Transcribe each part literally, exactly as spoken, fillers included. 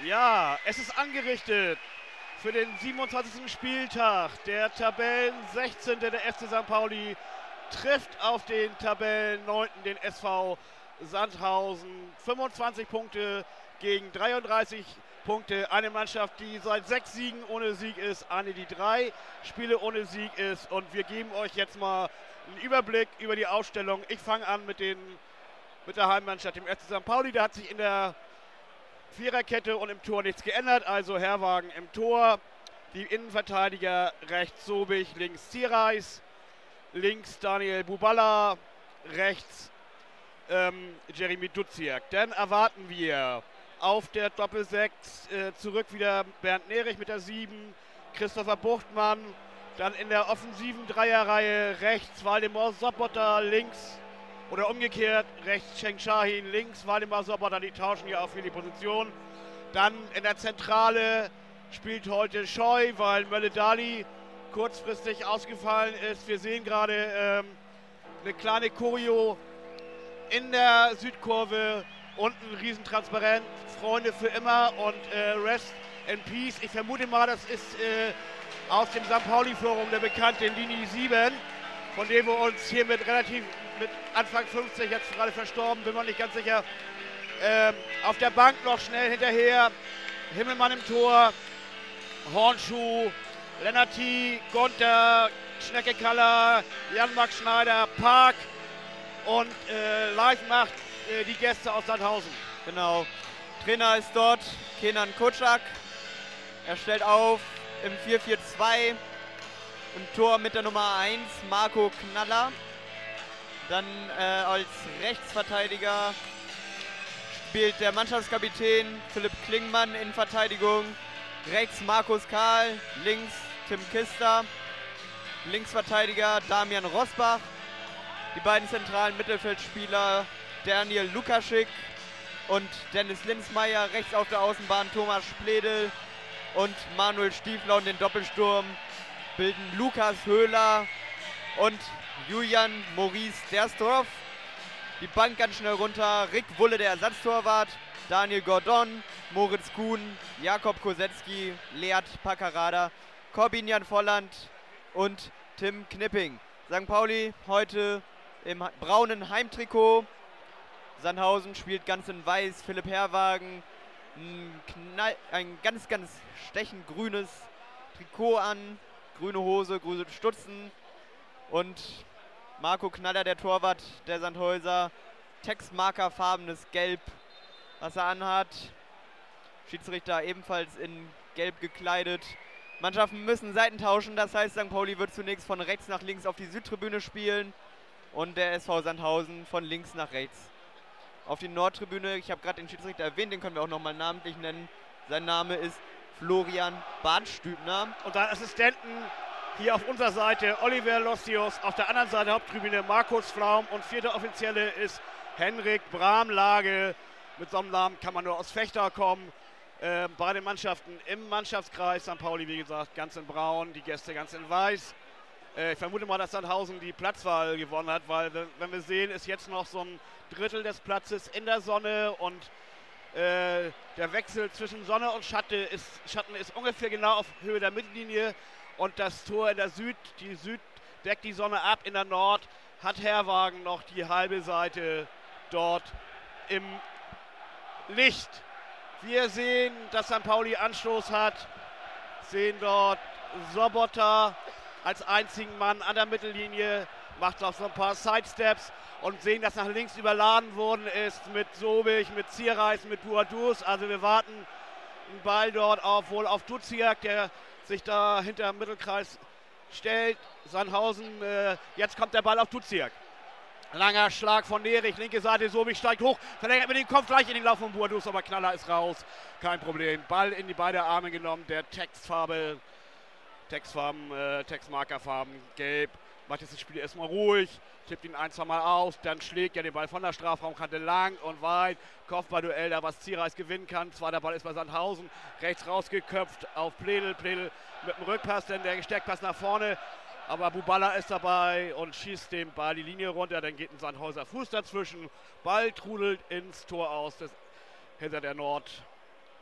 Ja, es ist angerichtet für den siebenundzwanzigsten Spieltag. Der Tabellen sechzehnte der F C Sankt Pauli trifft auf den Tabellen neunten den S V Sandhausen. fünfundzwanzig Punkte gegen dreiunddreißig Punkte. Eine Mannschaft, die seit sechs Siegen ohne Sieg ist, eine, die drei Spiele ohne Sieg ist. Und wir geben euch jetzt mal einen Überblick über die Aufstellung. Ich fange an mit, den, mit der Heimmannschaft, dem F C Sankt Pauli. Da hat sich in der Viererkette und im Tor nichts geändert. Also Herrwagen im Tor. Die Innenverteidiger rechts Sobich, links Ziereis, links Daniel Buballa, rechts ähm, Jeremy Duziak. Dann erwarten wir auf der Doppelsechs äh, zurück wieder Bernd Nerich mit der sieben, Christopher Buchtmann. Dann in der offensiven Dreierreihe rechts Waldemar Sobotta, links oder umgekehrt rechts Cenk Şahin, links Waldemar Sobotta. Die tauschen hier auch für die Position. Dann in der Zentrale spielt heute Scheu, weil Mölle Dali kurzfristig ausgefallen ist. Wir sehen gerade ähm, eine kleine Choreo in der Südkurve. Unten Riesentransparent, Freunde für immer und äh, Rest in Peace. Ich vermute mal, das ist äh, aus dem Sankt Pauli-Forum der bekannte Linie sieben, von dem wir uns hier mit relativ, mit Anfang fünfzig, jetzt gerade verstorben, bin mir nicht ganz sicher, ähm, auf der Bank noch schnell hinterher. Himmelmann im Tor, Hornschuh, Lennarty, Gonter, Schnecke-Kaller, Jan-Max Schneider, Park und äh, live macht äh, die Gäste aus Sandhausen. Genau. Trainer ist dort Kenan Kutschak. Er stellt auf im vier vier zwei. Im Tor mit der Nummer eins Marco Knaller. Dann äh, als Rechtsverteidiger spielt der Mannschaftskapitän Philipp Klingmann in Verteidigung. Rechts Markus Kahl, links Tim Kister, Linksverteidiger Damian Rosbach. Die beiden zentralen Mittelfeldspieler Daniel Lukaschik und Dennis Linsmeier, rechts auf der Außenbahn Thomas Spledel und Manuel Stiefler, und den Doppelsturm bilden Lukas Höhler und Julian Maurice Dersdorf. Die Bank ganz schnell runter, Rick Wulle, der Ersatztorwart, Daniel Gordon, Moritz Kuhn, Jakob Kosetzky, Leat Paccarada, Corbinian Volland und Tim Knipping. Sankt Pauli heute im braunen Heimtrikot. Sandhausen spielt ganz in weiß. Philipp Herrwagen ein, Knall, ein ganz, ganz stechend grünes Trikot an. Grüne Hose, grüne Stutzen. Und Marco Knaller, der Torwart der Sandhäuser, textmarkerfarbenes Gelb, was er anhat. Schiedsrichter ebenfalls in Gelb gekleidet. Mannschaften müssen Seiten tauschen, das heißt, Sankt Pauli wird zunächst von rechts nach links auf die Südtribüne spielen und der S V Sandhausen von links nach rechts auf die Nordtribüne. Ich habe gerade den Schiedsrichter erwähnt, den können wir auch nochmal namentlich nennen. Sein Name ist Florian Bartstübner. Und dann Assistenten hier auf unserer Seite Oliver Lossius, auf der anderen Seite Haupttribüne Markus Flaum und vierter Offizielle ist Henrik Bramlage. Mit so einem Namen kann man nur aus Fechter kommen. Äh, bei den Mannschaften im Mannschaftskreis, Sankt Pauli wie gesagt ganz in braun, die Gäste ganz in weiß. Äh, ich vermute mal, dass Sandhausen die Platzwahl gewonnen hat, weil wenn wir sehen, ist jetzt noch so ein Drittel des Platzes in der Sonne und äh, der Wechsel zwischen Sonne und Schatten ist, Schatten ist ungefähr genau auf Höhe der Mittellinie und das Tor in der Süd, die Süd deckt die Sonne ab, in der Nord hat Herrwagen noch die halbe Seite dort im Licht. Wir sehen, dass Sankt Pauli Anstoß hat, sehen dort Sobotta als einzigen Mann an der Mittellinie, macht auch so ein paar Sidesteps und sehen, dass nach links überladen worden ist mit Sobich, mit Ziereis, mit Buadus. Also wir warten einen Ball dort auf, wohl auf Duziak, der sich da hinter dem Mittelkreis stellt. Sandhausen, äh, jetzt kommt der Ball auf Duziak. Langer Schlag von Nerich, linke Seite, Sobich steigt hoch, verlängert mit dem Kopf gleich in den Lauf von Buadus, aber Knaller ist raus, kein Problem. Ball in die beiden Arme genommen, der Textfarbe, Textfarben, äh, Textmarkerfarben, gelb, macht jetzt das Spiel erstmal ruhig, tippt ihn ein, zwei Mal aus, dann schlägt er den Ball von der Strafraumkante lang und weit, Kopfballduell, da was Ziereis gewinnen kann, zweiter Ball ist bei Sandhausen, rechts rausgeköpft auf Pledel, Pledel mit dem Rückpass, denn der Gesteckpass nach vorne. Aber Buballa ist dabei und schießt den Ball die Linie runter. Dann geht ein Sandhauser Fuß dazwischen. Ball trudelt ins Tor aus, das hinter der Nord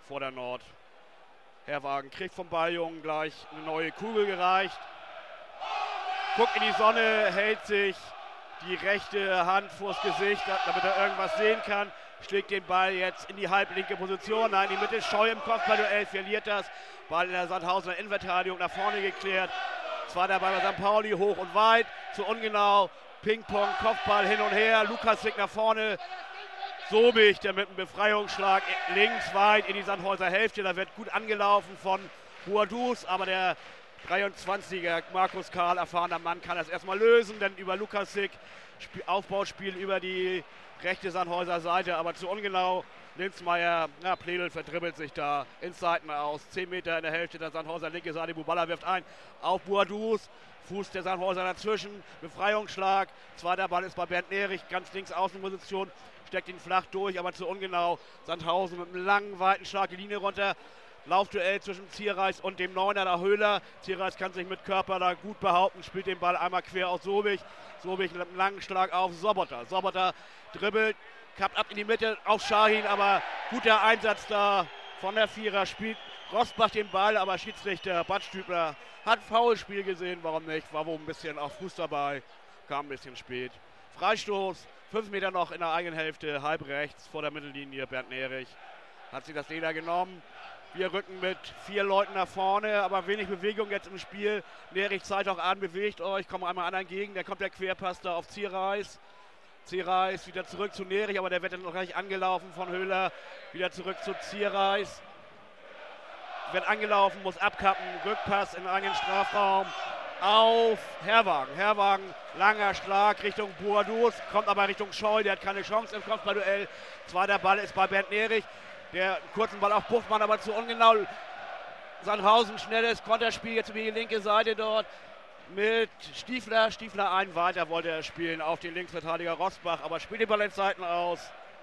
vor der Nord. Herwagen kriegt vom Balljungen gleich eine neue Kugel gereicht. Guckt in die Sonne, hält sich die rechte Hand vors Gesicht, damit er irgendwas sehen kann. Schlägt den Ball jetzt in die halblinke Position. Nein, die Mitte Scheu im Kopfballduell, verliert das. Ball in der Sandhausener Innenverteidigung nach vorne geklärt. Zweiter Ball bei Sankt Pauli, hoch und weit, zu ungenau. Ping-Pong, Kopfball hin und her. Lukasik nach vorne. Sobich, der mit einem Befreiungsschlag links weit in die Sandhäuser Hälfte. Da wird gut angelaufen von Boadus, aber der dreiundzwanziger Markus Karl, erfahrener Mann, kann das erstmal lösen. Denn über Lukasik, Aufbauspiel über die rechte Sandhäuser Seite, aber zu ungenau. Linzmeier, ja, Pledel verdribbelt sich da ins Seiten aus. zehn Meter in der Hälfte der Sandhäuser linke Seite. Buballa wirft ein auf Boadus. Fuß der Sandhäuser dazwischen. Befreiungsschlag. Zweiter Ball ist bei Bernd Nerich. Ganz links Außenposition. Steckt ihn flach durch, aber zu ungenau. Sandhausen mit einem langen, weiten Schlag die Linie runter. Laufduell zwischen Zierreis und dem Neuner, der Höhler. Zierreis kann sich mit Körper da gut behaupten. Spielt den Ball einmal quer auf Sobich. Sobich mit einem langen Schlag auf Sobotta. Sobotta dribbelt. Kappt ab in die Mitte auf Schahin, aber guter Einsatz da von der Vierer. Spielt Rosbach den Ball, aber Schiedsrichter Bad Stübler hat Foulspiel gesehen, warum nicht? War wohl ein bisschen auf Fuß dabei, kam ein bisschen spät. Freistoß, fünf Meter noch in der eigenen Hälfte, halb rechts vor der Mittellinie. Bernd Nerich hat sich das Leder genommen. Wir rücken mit vier Leuten nach vorne, aber wenig Bewegung jetzt im Spiel. Nerich zeigt auch an, bewegt euch, kommt einmal an entgegen. Da kommt der Querpass da auf Zierreis. Zierreis wieder zurück zu Nerich, aber der wird dann noch gleich angelaufen von Höhler. Wieder zurück zu Zierreis. Wird angelaufen, muss abkappen. Rückpass in den eigenen Strafraum auf Herwagen. Herwagen, langer Schlag Richtung Boadus, kommt aber Richtung Scheu. Der hat keine Chance im Kopfballduell. Zweiter Ball ist bei Bernd Nerich. Der kurzen Ball auf Buchmann, aber zu ungenau. Sandhausen, schnelles Konterspiel jetzt über die linke Seite dort. Mit Stiefler, Stiefler ein, weiter wollte er spielen auf den Linksverteidiger Rosbach, aber spielt den Ball in Seiten aus.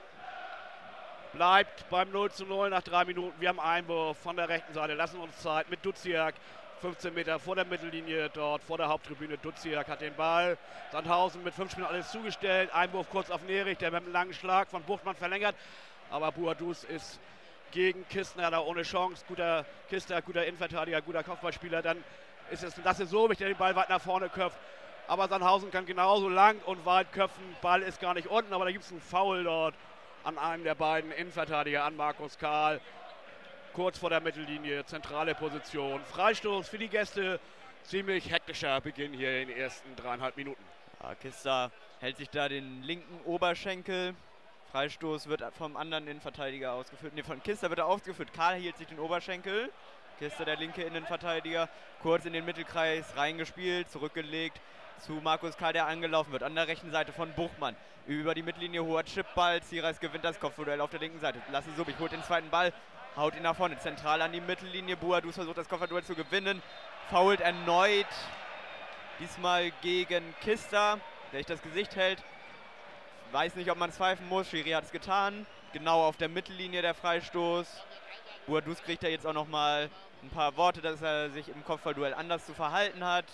Bleibt beim null zu null nach drei Minuten. Wir haben Einwurf von der rechten Seite, lassen uns Zeit mit Duziak. fünfzehn Meter vor der Mittellinie dort, vor der Haupttribüne. Duziak hat den Ball. Sandhausen mit fünf Spielern alles zugestellt. Einwurf kurz auf Nerich, der mit einem langen Schlag von Buchmann verlängert. Aber Boadus ist gegen Kistner da ohne Chance. Guter Kistner, guter Innenverteidiger, guter Kopfballspieler. Dann ist es Lasse Sobich, der den Ball weit nach vorne köpft. Aber Sandhausen kann genauso lang und weit köpfen. Ball ist gar nicht unten, aber da gibt es einen Foul dort an einem der beiden Innenverteidiger, an Markus Karl. Kurz vor der Mittellinie, zentrale Position. Freistoß für die Gäste. Ziemlich hektischer Beginn hier in den ersten dreieinhalb Minuten. Ja, Kister hält sich da den linken Oberschenkel. Freistoß wird vom anderen Innenverteidiger ausgeführt. Ne, von Kister wird er ausgeführt. Karl hielt sich den Oberschenkel. Kister, der linke Innenverteidiger, kurz in den Mittelkreis reingespielt, zurückgelegt zu Markus Karl, der angelaufen wird. An der rechten Seite von Buchmann. Über die Mittellinie, hoher Chipball. Zierreis gewinnt das Kopfballduell auf der linken Seite. Lasse Sobich holt den zweiten Ball, haut ihn nach vorne. Zentral an die Mittellinie. Boadus versucht das Kopfballduell zu gewinnen. Foult erneut. Diesmal gegen Kister, der sich das Gesicht hält. Weiß nicht, ob man es pfeifen muss. Schiri hat es getan. Genau auf der Mittellinie der Freistoß. Boadus kriegt da jetzt auch nochmal ein paar Worte, dass er sich im Kopfballduell anders zu verhalten hat.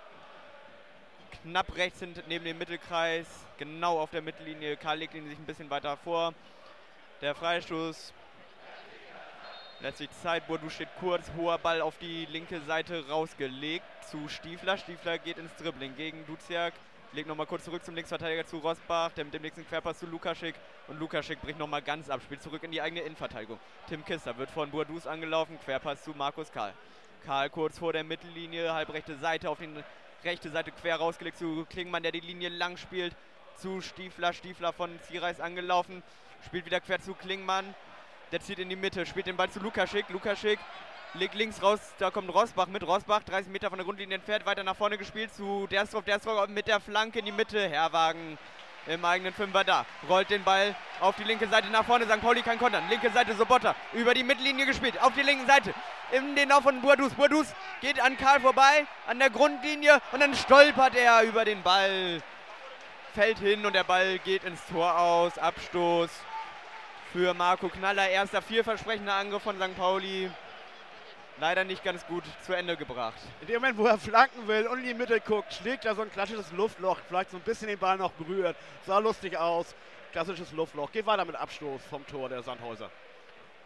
Knapp rechts neben dem Mittelkreis, genau auf der Mittellinie. Karl legt ihn sich ein bisschen weiter vor. Der Freistoß lässt sich Zeit. Boadus steht kurz, hoher Ball auf die linke Seite rausgelegt zu Stiefler. Stiefler geht ins Dribbling gegen Duziak. Legt nochmal kurz zurück zum Linksverteidiger zu Rosbach, der mit dem nächsten Querpass zu Lukasik. Und Lukasik bricht nochmal ganz ab, spielt zurück in die eigene Innenverteidigung. Tim Kister wird von Boadus angelaufen, Querpass zu Markus Karl. Karl kurz vor der Mittellinie, halbrechte Seite, auf die rechte Seite quer rausgelegt zu Klingmann, der die Linie lang spielt. Zu Stiefler, Stiefler von Zierreis angelaufen, spielt wieder quer zu Klingmann. Der zieht in die Mitte, spielt den Ball zu Lukasik. Lukasik legt links raus, da kommt Rosbach mit. Rosbach, dreißig Meter von der Grundlinie entfernt, weiter nach vorne gespielt zu Derstrop. Derstrop mit der Flanke in die Mitte. Herwagen im eigenen Fünfer da. Rollt den Ball auf die linke Seite nach vorne. Sankt Pauli kann kontern. Linke Seite Sobotta. Über die Mittellinie gespielt. Auf die linke Seite. In den Lauf von Boadus. Boadus geht an Karl vorbei. An der Grundlinie. Und dann stolpert er über den Ball. Fällt hin und der Ball geht ins Tor aus. Abstoß für Marco Knaller. Erster vielversprechender Angriff von Sankt Pauli. Leider nicht ganz gut zu Ende gebracht. In dem Moment, wo er flanken will und in die Mitte guckt, schlägt er so ein klassisches Luftloch, vielleicht so ein bisschen den Ball noch berührt. Sah lustig aus. Klassisches Luftloch. Geht weiter mit Abstoß vom Tor der Sandhäuser.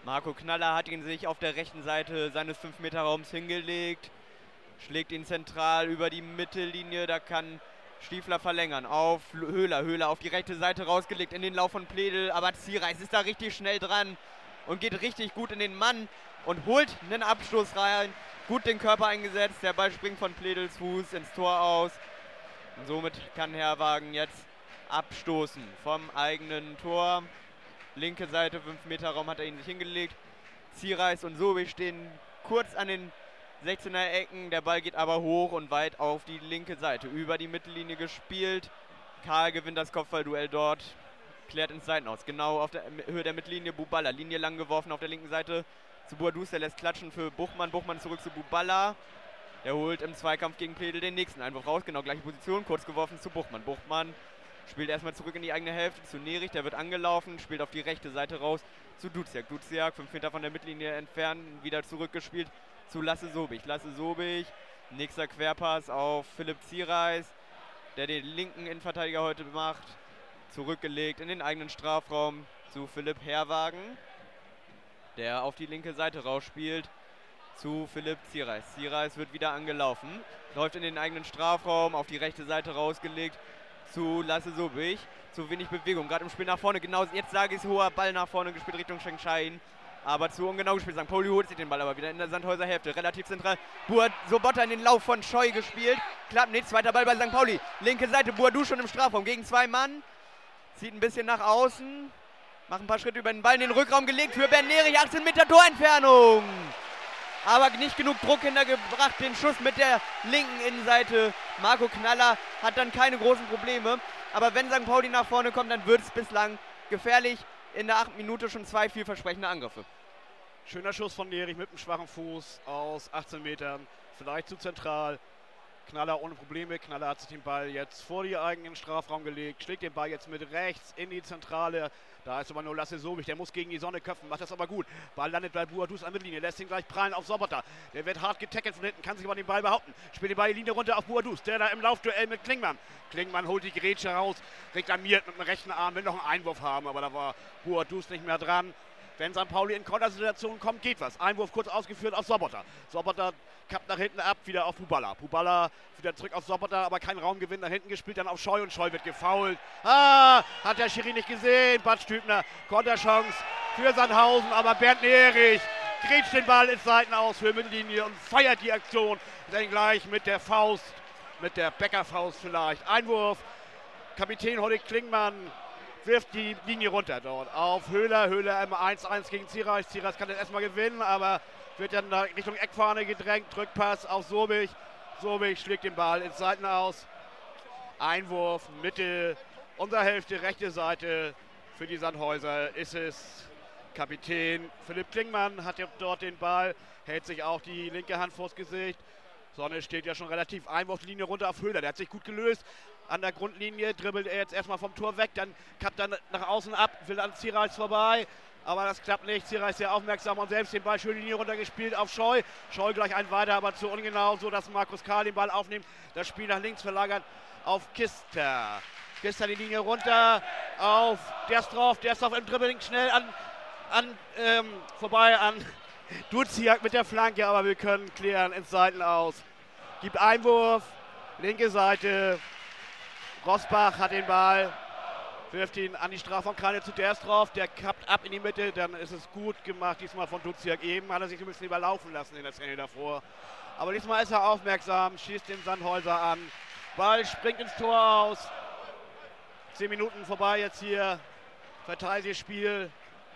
Marco Knaller hat ihn sich auf der rechten Seite seines fünf Meter Raums hingelegt. Schlägt ihn zentral über die Mittellinie. Da kann Stiefler verlängern auf Höhler. Höhler auf die rechte Seite rausgelegt in den Lauf von Pledel. Aber Ziereis ist da richtig schnell dran und geht richtig gut in den Mann und holt einen Abstoß rein. Gut den Körper eingesetzt. Der Ball springt von Pledels Fuß ins Tor aus. Und somit kann Herwagen jetzt abstoßen vom eigenen Tor. Linke Seite, fünf Meter Raum hat er ihn sich hingelegt. Ziereis und Sobich stehen kurz an den sechzehner Ecken. Der Ball geht aber hoch und weit auf die linke Seite. Über die Mittellinie gespielt. Karl gewinnt das Kopfballduell dort. Klärt ins Seitenaus. Genau auf der Höhe der Mittellinie. Buballa. Linie lang geworfen auf der linken Seite zu Boadus. Der lässt klatschen für Buchmann. Buchmann zurück zu Buballa. Der holt im Zweikampf gegen Pledel den nächsten Einwurf raus. Genau gleiche Position. Kurz geworfen zu Buchmann. Buchmann spielt erstmal zurück in die eigene Hälfte zu Nerich. Der wird angelaufen. Spielt auf die rechte Seite raus zu Duziak. Duziak fünf Meter von der Mittellinie entfernt. Wieder zurückgespielt zu Lasse Sobich. Lasse Sobich. Nächster Querpass auf Philipp Ziereis, der den linken Innenverteidiger heute macht. Zurückgelegt in den eigenen Strafraum zu Philipp Herwagen, der auf die linke Seite rausspielt zu Philipp Ziereis. Ziereis wird wieder angelaufen, läuft in den eigenen Strafraum, auf die rechte Seite rausgelegt zu Lasse Sobich. Zu wenig Bewegung, gerade im Spiel nach vorne. Genau, jetzt sage ich es, hoher Ball nach vorne gespielt Richtung Schenkschain. Aber zu ungenau gespielt. Sankt Pauli holt sich den Ball aber wieder in der Sandhäuser Hälfte. Relativ zentral. Buad Sobotta in den Lauf von Scheu gespielt. Klappt nicht. Zweiter Ball bei Sankt Pauli. Linke Seite. Boadu schon im Strafraum gegen zwei Mann. Zieht ein bisschen nach außen. Macht ein paar Schritte über den Ball in den Rückraum gelegt für Ben Nerich. achtzehn Meter Torentfernung. Aber nicht genug Druck hintergebracht. Den Schuss mit der linken Innenseite. Marco Knaller hat dann keine großen Probleme. Aber wenn Sankt Pauli nach vorne kommt, dann wird es bislang gefährlich. In der achten Minute schon zwei vielversprechende Angriffe. Schöner Schuss von Nerich mit dem schwachen Fuß aus achtzehn Metern. Vielleicht zu zentral. Knaller ohne Probleme. Knaller hat sich den Ball jetzt vor die eigenen Strafraum gelegt. Schlägt den Ball jetzt mit rechts in die Zentrale. Da ist aber nur Lasse Sobich. Der muss gegen die Sonne köpfen. Macht das aber gut. Ball landet bei Boadus an der Linie. Lässt ihn gleich prallen auf Sobotta. Der wird hart getackelt von hinten. Kann sich aber den Ball behaupten. Spielt den Ball die Linie runter auf Boadus. Der da im Laufduell mit Klingmann. Klingmann holt die Grätsche raus. Reklamiert mit dem rechten Arm. Will noch einen Einwurf haben. Aber da war Boadus nicht mehr dran. Wenn Sankt Pauli in Kontersituationen kommt, geht was. Einwurf kurz ausgeführt auf Sobotta. Sobotta kappt nach hinten ab, wieder auf Buballa. Buballa wieder zurück auf Sobotta, aber kein Raumgewinn nach hinten gespielt, dann auf Scheu und Scheu wird gefoult. Ah, hat der Schiri nicht gesehen. Bad Stübner, Konterchance für Sandhausen, aber Bernd Nerich grätscht den Ball ins Seitenaus für Mittellinie und feiert die Aktion. Dann gleich mit der Faust, mit der Bäckerfaust vielleicht. Einwurf, Kapitän Holly Klingmann wirft die Linie runter dort auf Höhler. Höhler im eins eins gegen Ziereis. Ziereis kann das erstmal gewinnen, aber wird dann Richtung Eckfahne gedrängt. Rückpass auf Sobich. Sobich schlägt den Ball ins Seitenaus. Einwurf, Mitte, unserer Hälfte, rechte Seite. Für die Sandhäuser ist es Kapitän Philipp Klingmann, hat dort den Ball, hält sich auch die linke Hand vors Gesicht. Sonne steht ja schon relativ. Einwurf, Linie runter auf Höhler. Der hat sich gut gelöst. An der Grundlinie dribbelt er jetzt erstmal vom Tor weg, dann kappt er nach außen ab, will an Ziereis vorbei, aber das klappt nicht. Ziereis sehr aufmerksam und selbst den Ball schön die Linie runtergespielt auf Scheu. Scheu gleich ein weiter, aber zu ungenau, so dass Markus Karl den Ball aufnimmt. Das Spiel nach links verlagert auf Kister. Kister die Linie runter auf Derstroff. Derstroff im Dribbling schnell an, an ähm, vorbei an Duziak mit der Flanke, aber wir können klären ins Seitenaus. Gibt Einwurf, linke Seite. Rosbach hat den Ball, wirft ihn an die Strafraumkante zu Derstroff, der kappt ab in die Mitte, dann ist es gut gemacht, diesmal von Duziak. Eben hat er sich ein bisschen überlaufen lassen in der Szene davor. Aber diesmal ist er aufmerksam, schießt den Sandhäuser an. Ball springt ins Tor aus. Zehn Minuten vorbei jetzt hier, verteidiges Spiel.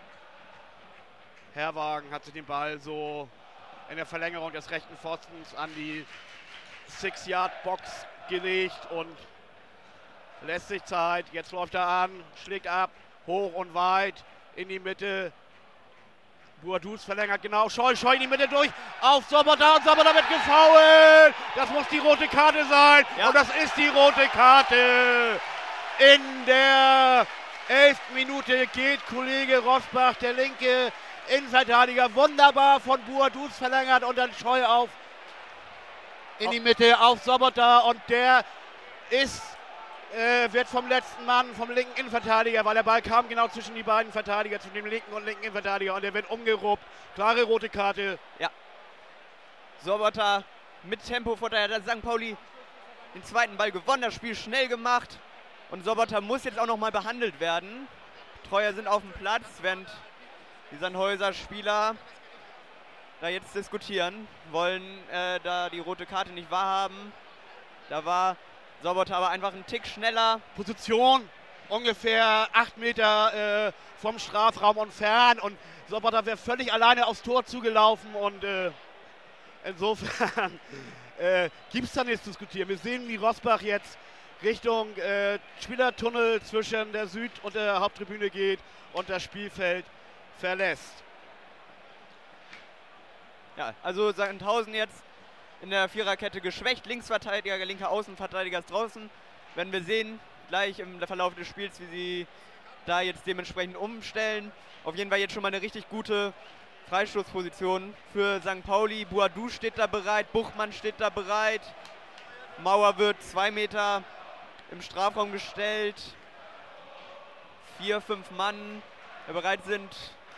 Herwagen hat sich den Ball so in der Verlängerung des rechten Pfostens an die Six-Yard-Box gelegt und lässt sich Zeit. Jetzt läuft er an, schlägt ab, hoch und weit in die Mitte. Boadus verlängert genau. Scheu, Scheu in die Mitte durch. Auf Sobotta und Sobotta wird gefoult. Das muss die rote Karte sein. Ja. Und das ist die rote Karte. In der elften Minute geht Kollege Rosbach, der linke Innenverteidiger, wunderbar von Boadus verlängert und dann Scheu auf in die Mitte auf Sobotta und der ist äh, wird vom letzten Mann, vom linken Innenverteidiger, weil der Ball kam genau zwischen die beiden Verteidiger, zwischen dem linken und linken Innenverteidiger und der wird umgeruppt. Klare rote Karte. Ja. Sobotta mit Tempovorteil, hat Sankt Pauli den zweiten Ball gewonnen, das Spiel schnell gemacht und Sobotta muss jetzt auch nochmal behandelt werden. Treuer sind auf dem Platz, während die Sandhäuser Spieler da jetzt diskutieren, wollen äh, da die rote Karte nicht wahrhaben. Da war Sobotta aber einfach einen Tick schneller. Position ungefähr acht Meter äh, vom Strafraum entfernt und Sobotta wäre völlig alleine aufs Tor zugelaufen und äh, insofern äh, gibt es da nichts zu diskutieren. Wir sehen, wie Roßbach jetzt Richtung äh, Spielertunnel zwischen der Süd- und der Haupttribüne geht und das Spielfeld verlässt. Ja, also Sandhausen jetzt in der Viererkette geschwächt. Linksverteidiger, linker Außenverteidiger ist draußen. Werden wir sehen, gleich im Verlauf des Spiels, wie sie da jetzt dementsprechend umstellen. Auf jeden Fall jetzt schon mal eine richtig gute Freistoßposition für Sankt Pauli. Buadou steht da bereit, Buchmann steht da bereit. Mauer wird zwei Meter im Strafraum gestellt. Vier, fünf Mann, die bereit sind.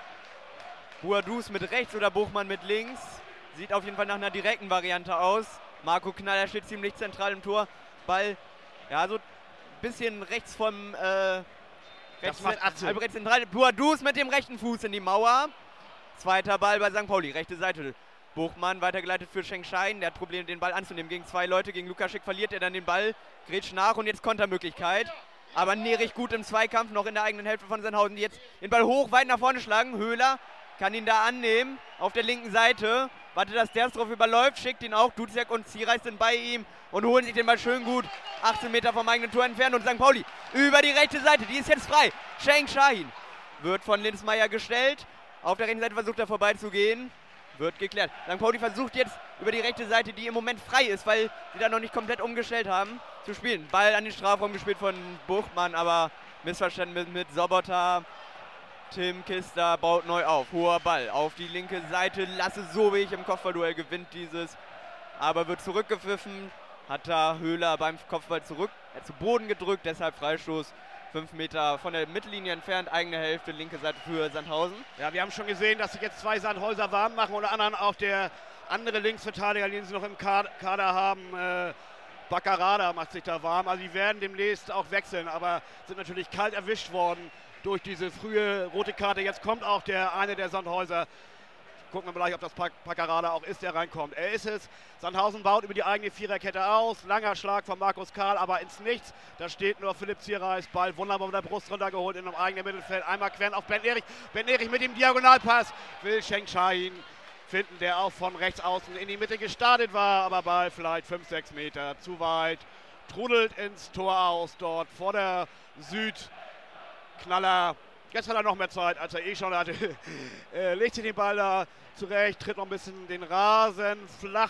Buadous mit rechts oder Buchmann mit links. Sieht auf jeden Fall nach einer direkten Variante aus. Marco Knaller steht ziemlich zentral im Tor. Ball, ja, so ein bisschen rechts vom äh, rechts, also rechts zentral. Buadous mit dem rechten Fuß in die Mauer. Zweiter Ball bei Sankt Pauli, rechte Seite. Buchmann weitergeleitet für Schenk-Schein. Der hat Probleme, den Ball anzunehmen. Gegen zwei Leute, gegen Lukaschik verliert er dann den Ball. Grätscht nach und jetzt Kontermöglichkeit. Aber Nerich gut im Zweikampf, noch in der eigenen Hälfte von Sandhausen, die jetzt den Ball hoch, weit nach vorne schlagen. Höhler kann ihn da annehmen, auf der linken Seite. Wartet, dass der drauf überläuft, schickt ihn auch. Duziak und Ziereis sind bei ihm und holen sich den Ball schön gut. achtzehn Meter vom eigenen Tor entfernt und Sankt Pauli über die rechte Seite, die ist jetzt frei. Schenk-Schein wird von Linsmeier gestellt. Auf der rechten Seite versucht er vorbeizugehen. Wird geklärt. Sankt Pauli versucht jetzt über die rechte Seite, die im Moment frei ist, weil sie da noch nicht komplett umgestellt haben, zu spielen. Ball an den Strafraum gespielt von Buchmann, aber missverstanden mit, mit Sobotta. Tim Kister baut neu auf. Hoher Ball auf die linke Seite. Lasse Sobich im Kopfballduell gewinnt dieses, aber wird zurückgepfiffen. Hat da Höhler beim Kopfball zurück, äh, zu Boden gedrückt, deshalb Freistoß. Fünf Meter von der Mittellinie entfernt, eigene Hälfte, linke Seite für Sandhausen. Ja, wir haben schon gesehen, dass sich jetzt zwei Sandhäuser warm machen, unter anderem auch der andere Linksverteidiger, den sie noch im Kader haben, äh, Baccarada macht sich da warm. Also die werden demnächst auch wechseln, aber sind natürlich kalt erwischt worden durch diese frühe rote Karte. Jetzt kommt auch der eine der Sandhäuser. Gucken wir gleich, ob das Baccarada auch ist, der reinkommt. Er ist es. Sandhausen baut über die eigene Viererkette aus. Langer Schlag von Markus Karl, aber ins Nichts. Da steht nur Philipp Ziereis. Ball wunderbar mit der Brust runtergeholt in einem eigenen Mittelfeld. Einmal queren auf Ben Erich. Ben Erich mit dem Diagonalpass will Schenk-Schein finden, der auch von rechts außen in die Mitte gestartet war. Aber Ball vielleicht fünf, sechs Meter zu weit. Trudelt ins Tor aus dort vor der Süd. Knaller. Jetzt hat er noch mehr Zeit, als er eh schon hatte. äh, legt sich den Ball da zurecht, tritt noch ein bisschen den Rasen flach.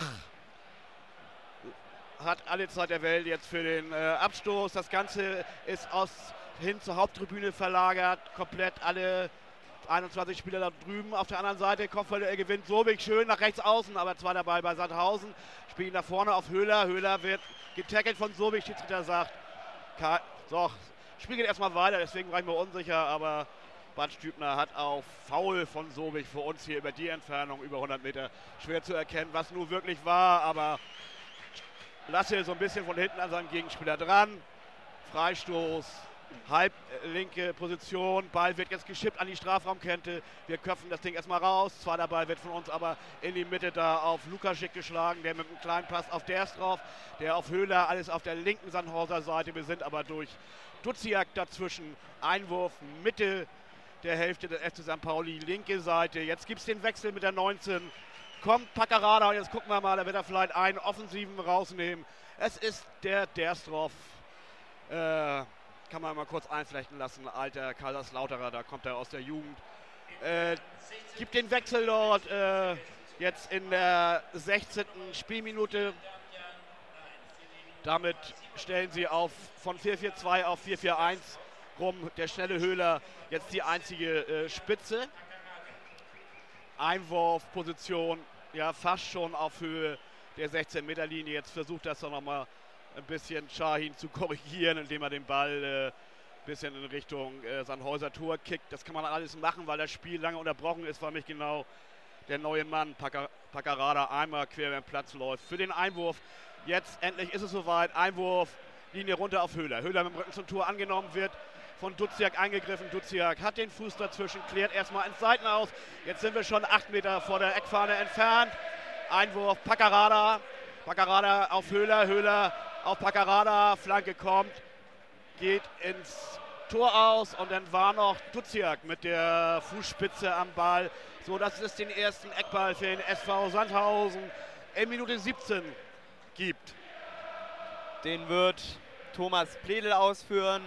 Hat alle Zeit der Welt jetzt für den äh, Abstoß. Das Ganze ist aus, hin zur Haupttribüne verlagert. Komplett alle einundzwanzig Spieler da drüben. Auf der anderen Seite Kopfball, er gewinnt Sobig schön nach rechts außen, aber zweiter Ball bei Sandhausen. Spielen nach vorne auf Höhler. Höhler wird getackelt von Sobig. Schiedsrichter sagt, so, Spiel geht erstmal weiter, deswegen war ich mir unsicher, aber Bad Stübner hat auf Foul von Sobig für uns hier über die Entfernung, über hundert Meter, schwer zu erkennen, was nur wirklich war, aber Lasse so ein bisschen von hinten an seinem Gegenspieler dran. Freistoß, halb linke Position, Ball wird jetzt geschippt an die Strafraumkante. Wir köpfen das Ding erstmal raus. Zweiter Ball wird von uns aber in die Mitte da auf Lukaschik geschlagen, der mit einem kleinen Pass auf Derst drauf, der auf Höhler, alles auf der linken Sandhauser Seite. Wir sind aber durch Duziak dazwischen. Einwurf, Mitte der Hälfte des F C Sankt Pauli, linke Seite. Jetzt gibt es den Wechsel mit der neunzehn. Kommt Baccarada und jetzt gucken wir mal, da wird er vielleicht einen Offensiven rausnehmen. Es ist der Derstroff. Äh, kann man mal kurz einflechten lassen. Alter Kaiserslauterer, da kommt er aus der Jugend. Äh, gibt den Wechsel dort äh, jetzt in der sechzehnten Spielminute. Damit stellen sie auf von vier vier zwei auf vier vier eins rum. Der schnelle Höhler jetzt die einzige äh, Spitze. Einwurfposition, ja fast schon auf Höhe der sechzehn Meter Linie. Jetzt versucht das doch nochmal ein bisschen Şahin zu korrigieren, indem er den Ball ein äh, bisschen in Richtung äh, Sandhäuser Tor kickt. Das kann man alles machen, weil das Spiel lange unterbrochen ist, weil mich genau der neue Mann Paccarada einmal quer über den Platz läuft. Für den Einwurf, jetzt endlich ist es soweit, Einwurf, Linie runter auf Höhler. Höhler mit dem Rücken zum Tor angenommen, wird von Duziak eingegriffen. Duziak hat den Fuß dazwischen, klärt erstmal ins Seiten aus. Jetzt sind wir schon acht Meter vor der Eckfahne entfernt. Einwurf, Paccarada, Paccarada auf Höhler, Höhler auf Paccarada, Flanke kommt, geht ins Tor aus und dann war noch Duziak mit der Fußspitze am Ball, so dass es den ersten Eckball für den S V Sandhausen in Minute siebzehn gibt. Den wird Thomas Pledel ausführen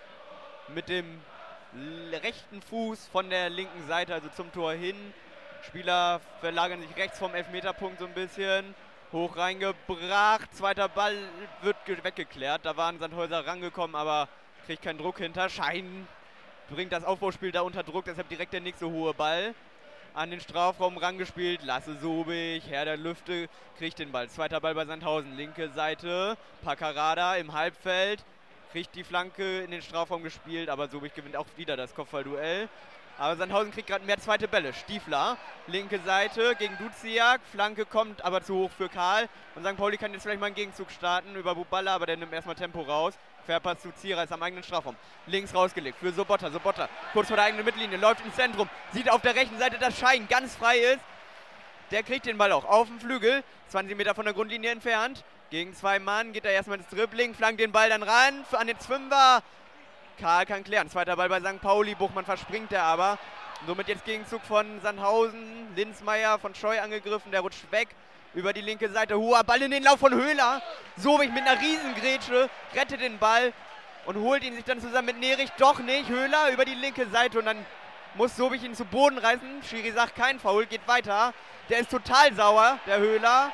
mit dem rechten Fuß von der linken Seite, also zum Tor hin. Spieler verlagern sich rechts vom Elfmeterpunkt so ein bisschen. Hoch reingebracht, zweiter Ball wird weggeklärt. Da waren Sandhäuser rangekommen, aber kriegt keinen Druck hinter. Şahin bringt das Aufbauspiel da unter Druck, deshalb direkt der nächste hohe Ball. An den Strafraum rangespielt, Lasse Sobich, Herr der Lüfte, kriegt den Ball. Zweiter Ball bei Sandhausen, linke Seite, Paccarada im Halbfeld, kriegt die Flanke in den Strafraum gespielt, aber Sobich gewinnt auch wieder das Kopfballduell. Aber Sandhausen kriegt gerade mehr zweite Bälle. Stiefler, linke Seite gegen Duziak. Flanke kommt aber zu hoch für Karl. Und Sankt Pauli kann jetzt vielleicht mal einen Gegenzug starten über Buballa, aber der nimmt erstmal Tempo raus. Querpass zu Zierer, ist am eigenen Strafraum. Links rausgelegt für Sobotta. Sobotta kurz vor der eigenen Mittellinie, läuft ins Zentrum. Sieht auf der rechten Seite, dass Şahin ganz frei ist. Der kriegt den Ball auch auf dem Flügel. zwanzig Meter von der Grundlinie entfernt. Gegen zwei Mann geht er erstmal ins Dribbling, flankt den Ball dann ran an den Fünfer. Karl kann klären. Zweiter Ball bei Sankt Pauli. Buchmann verspringt er aber. Somit jetzt Gegenzug von Sandhausen. Linsmeier von Scheu angegriffen. Der rutscht weg über die linke Seite. Hoher Ball in den Lauf von Höhler. Sobich mit einer Riesengrätsche rettet den Ball und holt ihn sich dann zusammen mit Nerich. Doch nicht. Höhler über die linke Seite und dann muss Sobich ihn zu Boden reißen. Schiri sagt kein Foul, geht weiter. Der ist total sauer, der Höhler.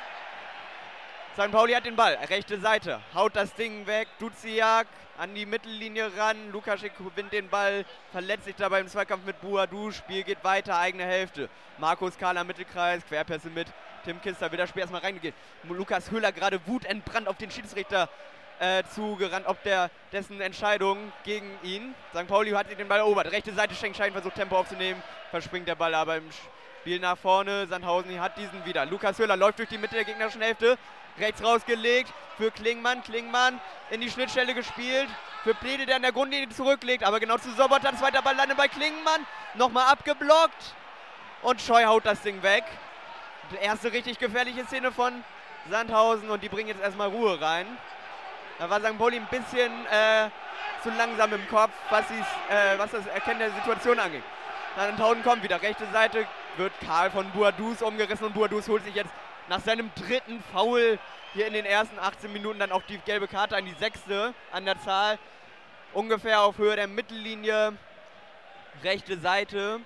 Sankt Pauli hat den Ball. Rechte Seite. Haut das Ding weg. Duziak an die Mittellinie ran, Lukaschek gewinnt den Ball, verletzt sich dabei im Zweikampf mit Buadu, Spiel geht weiter, eigene Hälfte. Markus Karl am Mittelkreis, Querpässe mit Tim Kister, wird das Spiel erstmal reingeht. Lukas Höhler gerade wutentbrannt auf den Schiedsrichter äh, zugerannt, ob der dessen Entscheidung gegen ihn. Sankt Pauli hat sich den Ball erobert, rechte Seite schenkt Schein, versucht Tempo aufzunehmen, verspringt der Ball aber im Spiel nach vorne. Sandhausen hat diesen wieder. Lukas Höhler läuft durch die Mitte der gegnerischen Hälfte. Rechts rausgelegt für Klingmann. Klingmann in die Schnittstelle gespielt. Für Pledel, der an der Grundlinie zurücklegt. Aber genau zu Sobotta. Zweiter Ball landet bei Klingmann. Nochmal abgeblockt. Und Scheu haut das Ding weg. Die erste richtig gefährliche Szene von Sandhausen. Und die bringen jetzt erstmal Ruhe rein. Da war Sankt Pauli ein bisschen äh, zu langsam im Kopf, was, äh, was das Erkennen der Situation angeht. Sandhausen kommt wieder. Rechte Seite wird Karl von Buadus umgerissen. Und Buadus holt sich jetzt nach seinem dritten Foul hier in den ersten achtzehn Minuten dann auch die gelbe Karte an die sechste an der Zahl. Ungefähr auf Höhe der Mittellinie. Rechte Seite.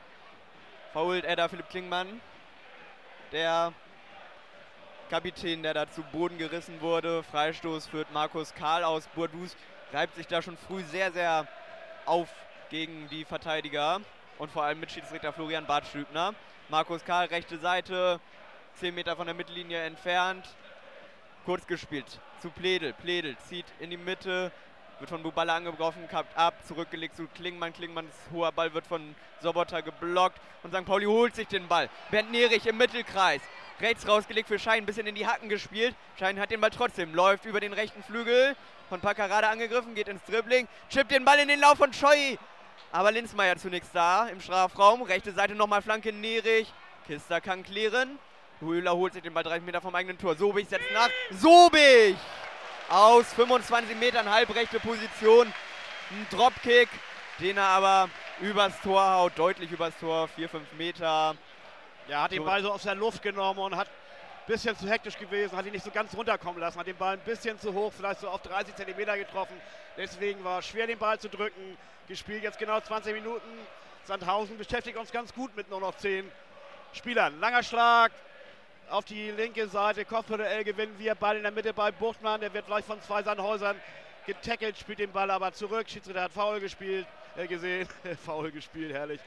Foult er da Philipp Klingmann. Der Kapitän, der da zu Boden gerissen wurde. Freistoß führt Markus Karl aus. Buadus reibt sich da schon früh sehr, sehr auf gegen die Verteidiger. Und vor allem mit Schiedsrichter Florian Bartstübner. Markus Karl, rechte Seite. zehn Meter von der Mittellinie entfernt. Kurz gespielt zu Pledel. Pledel zieht in die Mitte, wird von Buballa angebrochen, kappt ab, zurückgelegt zu Klingmann. Klingmanns hoher Ball wird von Sobotta geblockt und Sankt Pauli holt sich den Ball. Bernd Nerich im Mittelkreis. Rechts rausgelegt für Şahin, ein bisschen in die Hacken gespielt. Şahin hat den Ball trotzdem, läuft über den rechten Flügel. Von Paccarada angegriffen, geht ins Dribbling, chippt den Ball in den Lauf von Scheu. Aber Linsmeier zunächst da im Strafraum. Rechte Seite nochmal Flanke Nerich. Kister kann klären. Höhler holt sich den Ball dreißig Meter vom eigenen Tor. Sobich setzt nach. Sobich! Aus fünfundzwanzig Metern, halbrechte Position. Ein Dropkick, den er aber übers Tor haut. Deutlich übers Tor, vier, fünf Meter. Ja, hat den Ball so aus der Luft genommen und hat ein bisschen zu hektisch gewesen. Hat ihn nicht so ganz runterkommen lassen. Hat den Ball ein bisschen zu hoch, vielleicht so auf dreißig Zentimeter getroffen. Deswegen war es schwer, den Ball zu drücken. Gespielt jetzt genau zwanzig Minuten. Sandhausen beschäftigt uns ganz gut mit nur noch zehn Spielern. Langer Schlag. Auf die linke Seite, Kopfballduell gewinnen wir, Ball in der Mitte bei Buchtmann, der wird gleich von zwei Sandhäusern getackelt, spielt den Ball aber zurück, Schiedsrichter hat Foul gespielt, äh, gesehen, Foul gespielt, herrlich.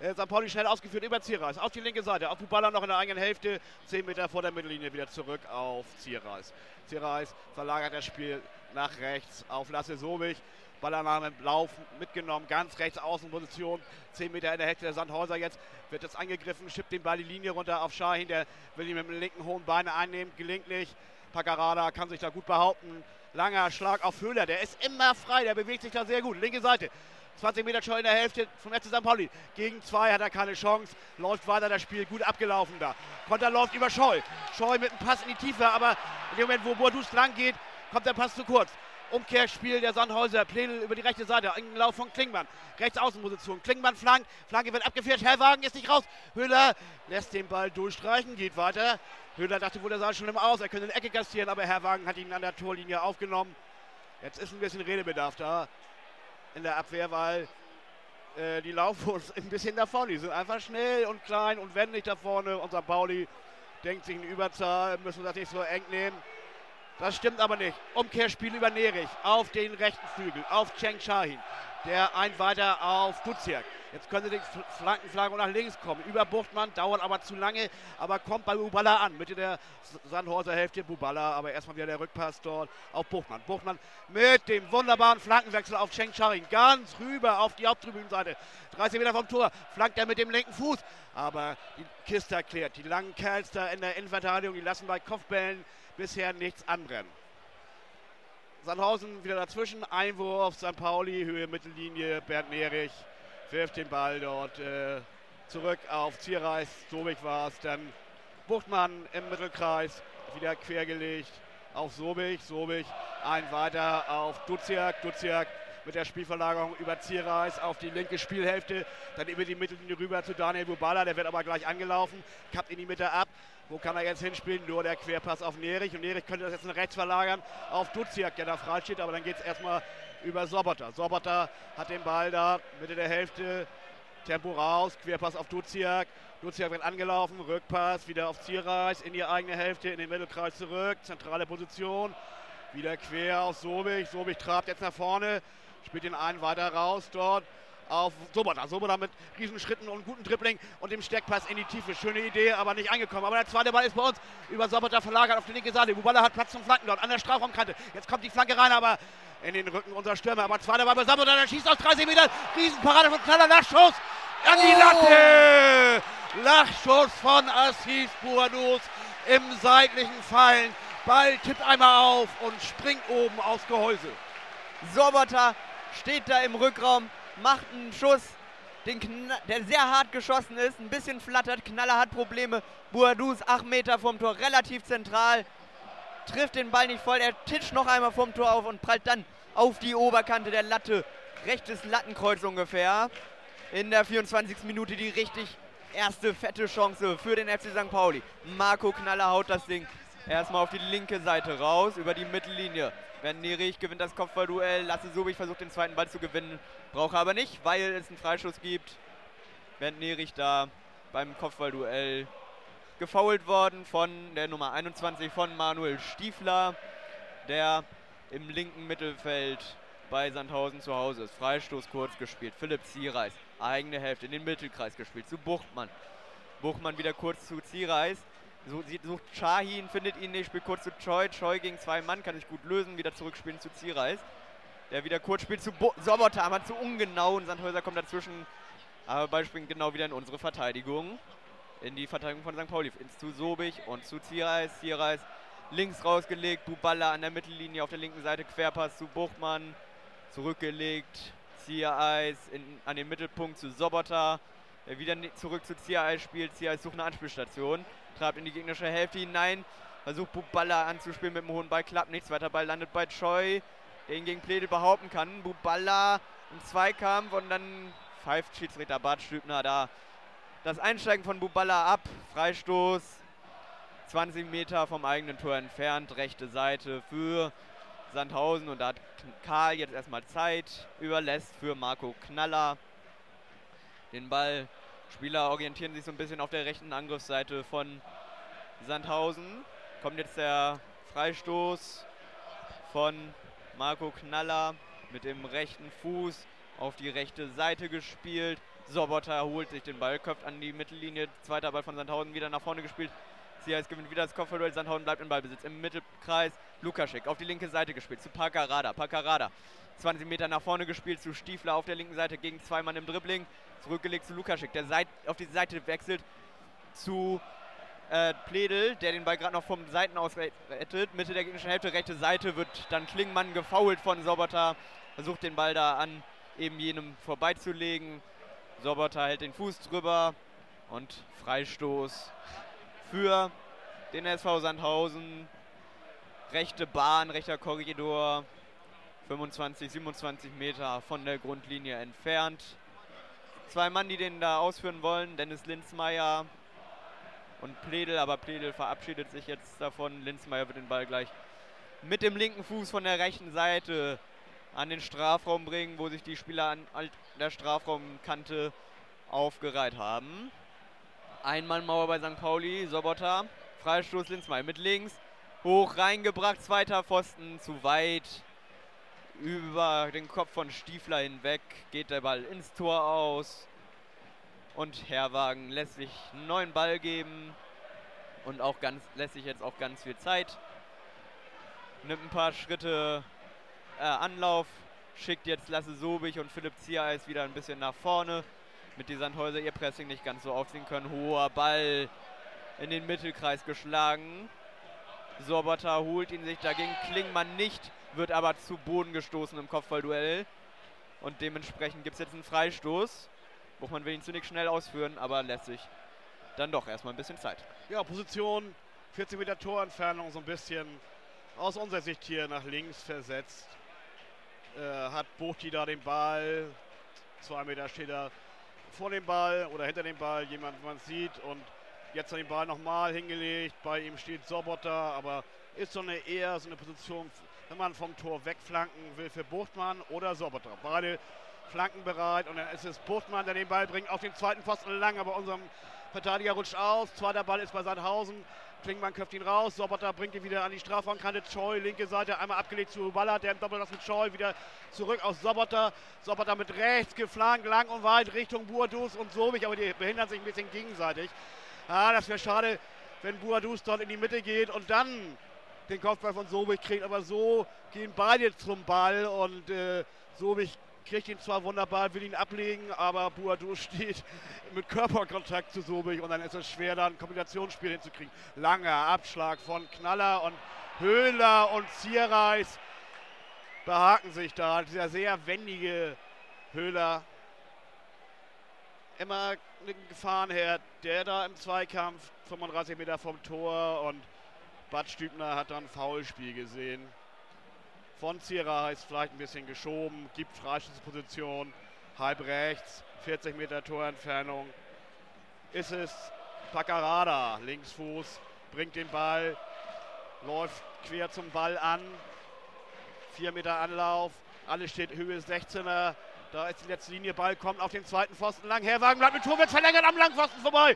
Äh, Sankt Pauli schnell ausgeführt über Zierreis. Auf die linke Seite. Auf Buballa noch in der eigenen Hälfte. zehn Meter vor der Mittellinie wieder zurück auf Zierreis. Zierreis verlagert das Spiel nach rechts auf Lasse Sobich. Ballannahme im Lauf mitgenommen. Ganz rechts Außenposition. zehn Meter in der Hälfte der Sandhäuser jetzt. Wird jetzt angegriffen. Schippt den Ball die Linie runter auf Schahin. Der will ihn mit dem linken hohen Bein einnehmen. Gelingt nicht. Paccarada kann sich da gut behaupten. Langer Schlag auf Höhler. Der ist immer frei. Der bewegt sich da sehr gut. Linke Seite. zwanzig Meter schon in der Hälfte vom F C Sankt Pauli. Gegen zwei hat er keine Chance. Läuft weiter das Spiel. Gut abgelaufen da. Konter läuft über Scheu. Scheu mit einem Pass in die Tiefe. Aber in dem Moment, wo Boadus lang geht, kommt der Pass zu kurz. Umkehrspiel der Sandhäuser. Pledel über die rechte Seite. Ein Lauf von Klingmann. Rechts Außenposition. Klingmann flankt. Flanke wird abgefährt. Herrwagen ist nicht raus. Höhler lässt den Ball durchstreichen. Geht weiter. Höhler dachte wohl, der sah schlimm aus. Er könnte eine Ecke kassieren. Aber Herrwagen hat ihn an der Torlinie aufgenommen. Jetzt ist ein bisschen Redebedarf da in der Abwehr, weil äh, die laufen uns ein bisschen da vorne. Die sind einfach schnell und klein und wendig da vorne. Und Sankt Pauli denkt sich in Überzahl. Müssen wir das nicht so eng nehmen. Das stimmt aber nicht. Umkehrspiel über Nerich auf den rechten Flügel, auf Cheng Schahin. Der ein weiter auf Duziak. Jetzt könnte die Flankenflagge nach links kommen. Über Buchtmann, dauert aber zu lange, aber kommt bei Buballa an. Mitte der Sandhäuser Hälfte Buballa, aber erstmal wieder der Rückpass dort auf Buchtmann. Buchtmann mit dem wunderbaren Flankenwechsel auf Cheng Schahin. Ganz rüber auf die Haupttribünenseite. dreißig Meter vom Tor, flankt er mit dem linken Fuß. Aber die Kiste klärt. Die langen Kerls da in der Innenverteidigung, die lassen bei Kopfbällen bisher nichts anbrennen. Sandhausen wieder dazwischen, Einwurf, Sankt Pauli, Höhe Mittellinie, Bernd Nerich wirft den Ball dort äh, zurück auf Zierreis, Sobich war es, dann Buchtmann im Mittelkreis, wieder quergelegt auf Sobich, Sobich ein weiter auf Duziak, Duziak mit der Spielverlagerung über Zierreis auf die linke Spielhälfte, dann über die Mittellinie rüber zu Daniel Buballa, der wird aber gleich angelaufen, kappt in die Mitte ab. Wo kann er jetzt hinspielen? Nur der Querpass auf Nerich. Und Nerich könnte das jetzt nach rechts verlagern auf Duziak, der da frei steht. Aber dann geht es erstmal über Sobotta. Sobotta hat den Ball da, Mitte der Hälfte. Tempo raus, Querpass auf Duziak. Duziak wird angelaufen, Rückpass wieder auf Zierreis in die eigene Hälfte, in den Mittelkreis zurück. Zentrale Position. Wieder quer auf Sobich. Sobich trabt jetzt nach vorne, spielt den einen weiter raus dort. Auf Sobotta. Sobotta mit Riesenschritten und guten Dribbling und dem Steckpass in die Tiefe. Schöne Idee, aber nicht angekommen. Aber der zweite Ball ist bei uns über Sobotta verlagert auf die linke Seite. Buballa hat Platz zum Flanken dort an der Strafraumkante. Jetzt kommt die Flanke rein, aber in den Rücken unserer Stürmer. Aber zweiter Ball bei Sobotta, der schießt aus dreißig Metern. Riesenparade von Knaller, Nachschuss an die Latte. Nachschuss von Assis Boadus im seitlichen Fallen. Ball tippt einmal auf und springt oben aufs Gehäuse. Sobotta steht da im Rückraum, macht einen Schuss, den der sehr hart geschossen ist, ein bisschen flattert, Knaller hat Probleme, Boadus acht Meter vom Tor, relativ zentral, trifft den Ball nicht voll, er titscht noch einmal vom Tor auf und prallt dann auf die Oberkante der Latte, rechtes Lattenkreuz ungefähr, in der vierundzwanzigsten Minute die richtig erste fette Chance für den F C Sankt Pauli. Marco Knaller haut das Ding erstmal auf die linke Seite raus, über die Mittellinie. Bernd Nerich gewinnt das Kopfballduell. Lasse Sobich versucht den zweiten Ball zu gewinnen. Braucht er aber nicht, weil es einen Freischuss gibt. Bernd Nerich da beim Kopfballduell gefoult worden von der Nummer einundzwanzig von Manuel Stiefler, der im linken Mittelfeld bei Sandhausen zu Hause ist. Freistoß kurz gespielt. Philipp Zierreis, eigene Hälfte in den Mittelkreis gespielt zu Buchtmann. Buchtmann wieder kurz zu Zierreis. So, sucht Schahin, findet ihn nicht, spielt kurz zu Choi. Choi gegen zwei Mann, kann sich gut lösen, wieder zurückspielen zu Zierreis. Der wieder kurz spielt zu Bo Sobotta, aber zu ungenau und Sandhäuser kommt dazwischen. Aber Ball springt genau wieder in unsere Verteidigung. In die Verteidigung von Sankt Pauli. Ins zu Sobich und zu Zierreis. Zierreis links rausgelegt, Buballa an der Mittellinie auf der linken Seite, Querpass zu Buchtmann. Zurückgelegt, Zierreis in, an den Mittelpunkt zu Sobotta. Der wieder zurück zu Zierreis spielt. Zierreis sucht eine Anspielstation. Trabt in die gegnerische Hälfte hinein, versucht Buballa anzuspielen mit dem hohen Ball, klappt nicht, zweiter Ball landet bei Choi, der ihn gegen Pledel behaupten kann. Buballa im Zweikampf und dann pfeift Schiedsrichter Bart Stübner da das Einsteigen von Buballa ab, Freistoß, zwanzig Meter vom eigenen Tor entfernt, rechte Seite für Sandhausen und da hat Karl jetzt erstmal Zeit, überlässt für Marco Knaller den Ball. Spieler orientieren sich so ein bisschen auf der rechten Angriffsseite von Sandhausen. Kommt jetzt der Freistoß von Marco Knaller mit dem rechten Fuß auf die rechte Seite gespielt. Sobotta holt sich den Ball, köpft an die Mittellinie, zweiter Ball von Sandhausen, wieder nach vorne gespielt. Zierreis gewinnt wieder das Kopfballduell, Sandhausen bleibt im Ballbesitz. Im Mittelkreis Lukaschek auf die linke Seite gespielt, zu Paccarada. Paccarada, zwanzig Meter nach vorne gespielt, zu Stiefler auf der linken Seite gegen zwei Mann im Dribbling. Zurückgelegt zu Lukaschek, der Seit auf die Seite wechselt zu äh, Pledel, der den Ball gerade noch vom Seiten aus rettet. Mitte der gegnerischen Hälfte, rechte Seite, wird dann Klingmann gefoult von Sobotta. Versucht den Ball da an eben jenem vorbeizulegen. Sobotta hält den Fuß drüber und Freistoß für den S V Sandhausen. Rechte Bahn, rechter Korridor, fünfundzwanzig, siebenundzwanzig Meter von der Grundlinie entfernt. Zwei Mann, die den da ausführen wollen, Dennis Linzmeier und Pledel, aber Pledel verabschiedet sich jetzt davon. Linzmeier wird den Ball gleich mit dem linken Fuß von der rechten Seite an den Strafraum bringen, wo sich die Spieler an der Strafraumkante aufgereiht haben. Einmannmauer bei Sankt Pauli, Sobotta, Freistoß Linzmeier mit links, hoch reingebracht, zweiter Pfosten, zu weit, über den Kopf von Stiefler hinweg, geht der Ball ins Tor aus und Herrwagen lässt sich einen neuen Ball geben und auch ganz, lässt sich jetzt auch ganz viel Zeit, nimmt ein paar Schritte äh, Anlauf, schickt jetzt Lasse Sobich und Philipp Ziereis wieder ein bisschen nach vorne, mit die Sandhäuser ihr Pressing nicht ganz so aufziehen können. Hoher Ball in den Mittelkreis geschlagen. Sobotta holt ihn sich dagegen, Klingmann nicht, wird aber zu Boden gestoßen im Kopfballduell. Und dementsprechend gibt es jetzt einen Freistoß. Buchmann will ihn zunächst schnell ausführen, aber lässt sich dann doch erstmal ein bisschen Zeit. Ja, Position, vierzig Meter Torentfernung, so ein bisschen aus unserer Sicht hier nach links versetzt. Äh, hat Bochti da den Ball, zwei Meter steht er vor dem Ball oder hinter dem Ball, jemand, man sieht, und jetzt den Ball nochmal hingelegt, bei ihm steht Sobotta, aber ist so eine eher so eine Position, wenn man vom Tor wegflanken will für Buchtmann oder Sobotta. Beide Flanken bereit und dann ist es Buchtmann, der den Ball bringt auf den zweiten Pfosten lang, aber unserem Verteidiger rutscht aus, zweiter Ball ist bei Sandhausen, Klingmann köpft ihn raus, Sobotta bringt ihn wieder an die Strafraumkante, Choi, linke Seite, einmal abgelegt zu Balla, der im Doppelpass mit Choi wieder zurück auf Sobotta, Sobotta mit rechts geflankt, lang und weit Richtung Buadus und Sobich, aber die behindern sich ein bisschen gegenseitig. Ah, das wäre schade, wenn Buadus dort in die Mitte geht und dann den Kopfball von Sobich kriegt, aber so gehen beide zum Ball und äh, Sobich kriegt ihn zwar wunderbar, will ihn ablegen, aber Buadus steht mit Körperkontakt zu Sobich und dann ist es schwer, da ein Kombinationsspiel hinzukriegen. Langer Abschlag von Knaller und Höhler und Zierreis behaken sich da. Dieser sehr wendige Höhler. Immer ein Gefahrenherd, der da im Zweikampf, fünfunddreißig Meter vom Tor, und Bad Stübner hat dann ein Foulspiel gesehen. Von Zierreis vielleicht ein bisschen geschoben, gibt Freistoßposition, halb rechts, vierzig Meter Torentfernung. Ist es Paccarada, Linksfuß, bringt den Ball, läuft quer zum Ball an, vier Meter Anlauf, alles steht Höhe sechzehner, da ist die letzte Linie, Ball kommt auf den zweiten Pfosten lang, Herrwagen bleibt mit Tor, wird verlängert am Langpfosten vorbei.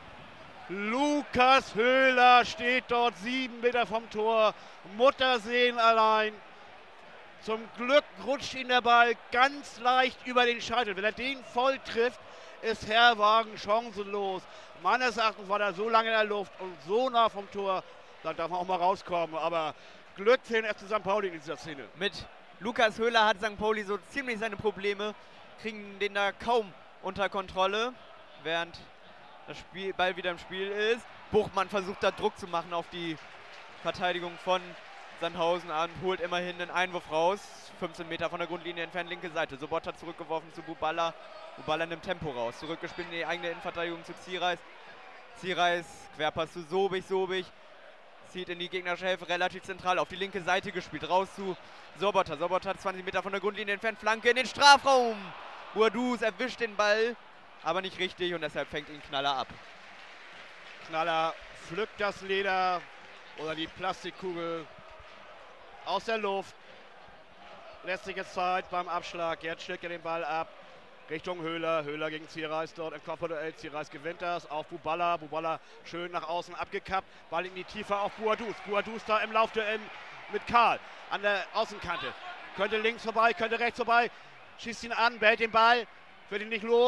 Lukas Höhler steht dort sieben Meter vom Tor, Mutterseen allein. Zum Glück rutscht ihn der Ball ganz leicht über den Scheitel. Wenn er den voll trifft, ist Herrwagen chancenlos. Meines Erachtens war er so lange in der Luft und so nah vom Tor, dann darf man auch mal rauskommen. Aber Glück für den F C Sankt Pauli in dieser Szene. Mit Lukas Höhler hat Sankt Pauli so ziemlich seine Probleme, kriegen den da kaum unter Kontrolle, während das Spiel, Ball wieder im Spiel ist. Buchmann versucht da Druck zu machen auf die Verteidigung von Sandhausen an, holt immerhin den Einwurf raus, fünfzehn Meter von der Grundlinie entfernt, linke Seite. Sobotta zurückgeworfen zu Buballa, Buballa nimmt Tempo raus, zurückgespielt in die eigene Innenverteidigung zu Zierreis. Zierreis, Querpass zu Sobich, Sobich zieht in die gegnerische Hälfte relativ zentral, auf die linke Seite gespielt, raus zu Sobotta. Sobotta zwanzig Meter von der Grundlinie entfernt, Flanke in den Strafraum. Buadus erwischt den Ball, aber nicht richtig und deshalb fängt ihn Knaller ab. Knaller pflückt das Leder oder die Plastikkugel aus der Luft, lässt sich jetzt Zeit beim Abschlag, jetzt schlägt er den Ball ab, Richtung Höhler, Höhler gegen Zierreis dort im Kopfballduell, Zierreis gewinnt das, auf Buballa, Buballa schön nach außen abgekappt, Ball in die Tiefe auf Buadus, Buadus da im Laufduell mit Karl an der Außenkante, könnte links vorbei, könnte rechts vorbei, schießt ihn an, behält den Ball, wird ihn nicht los,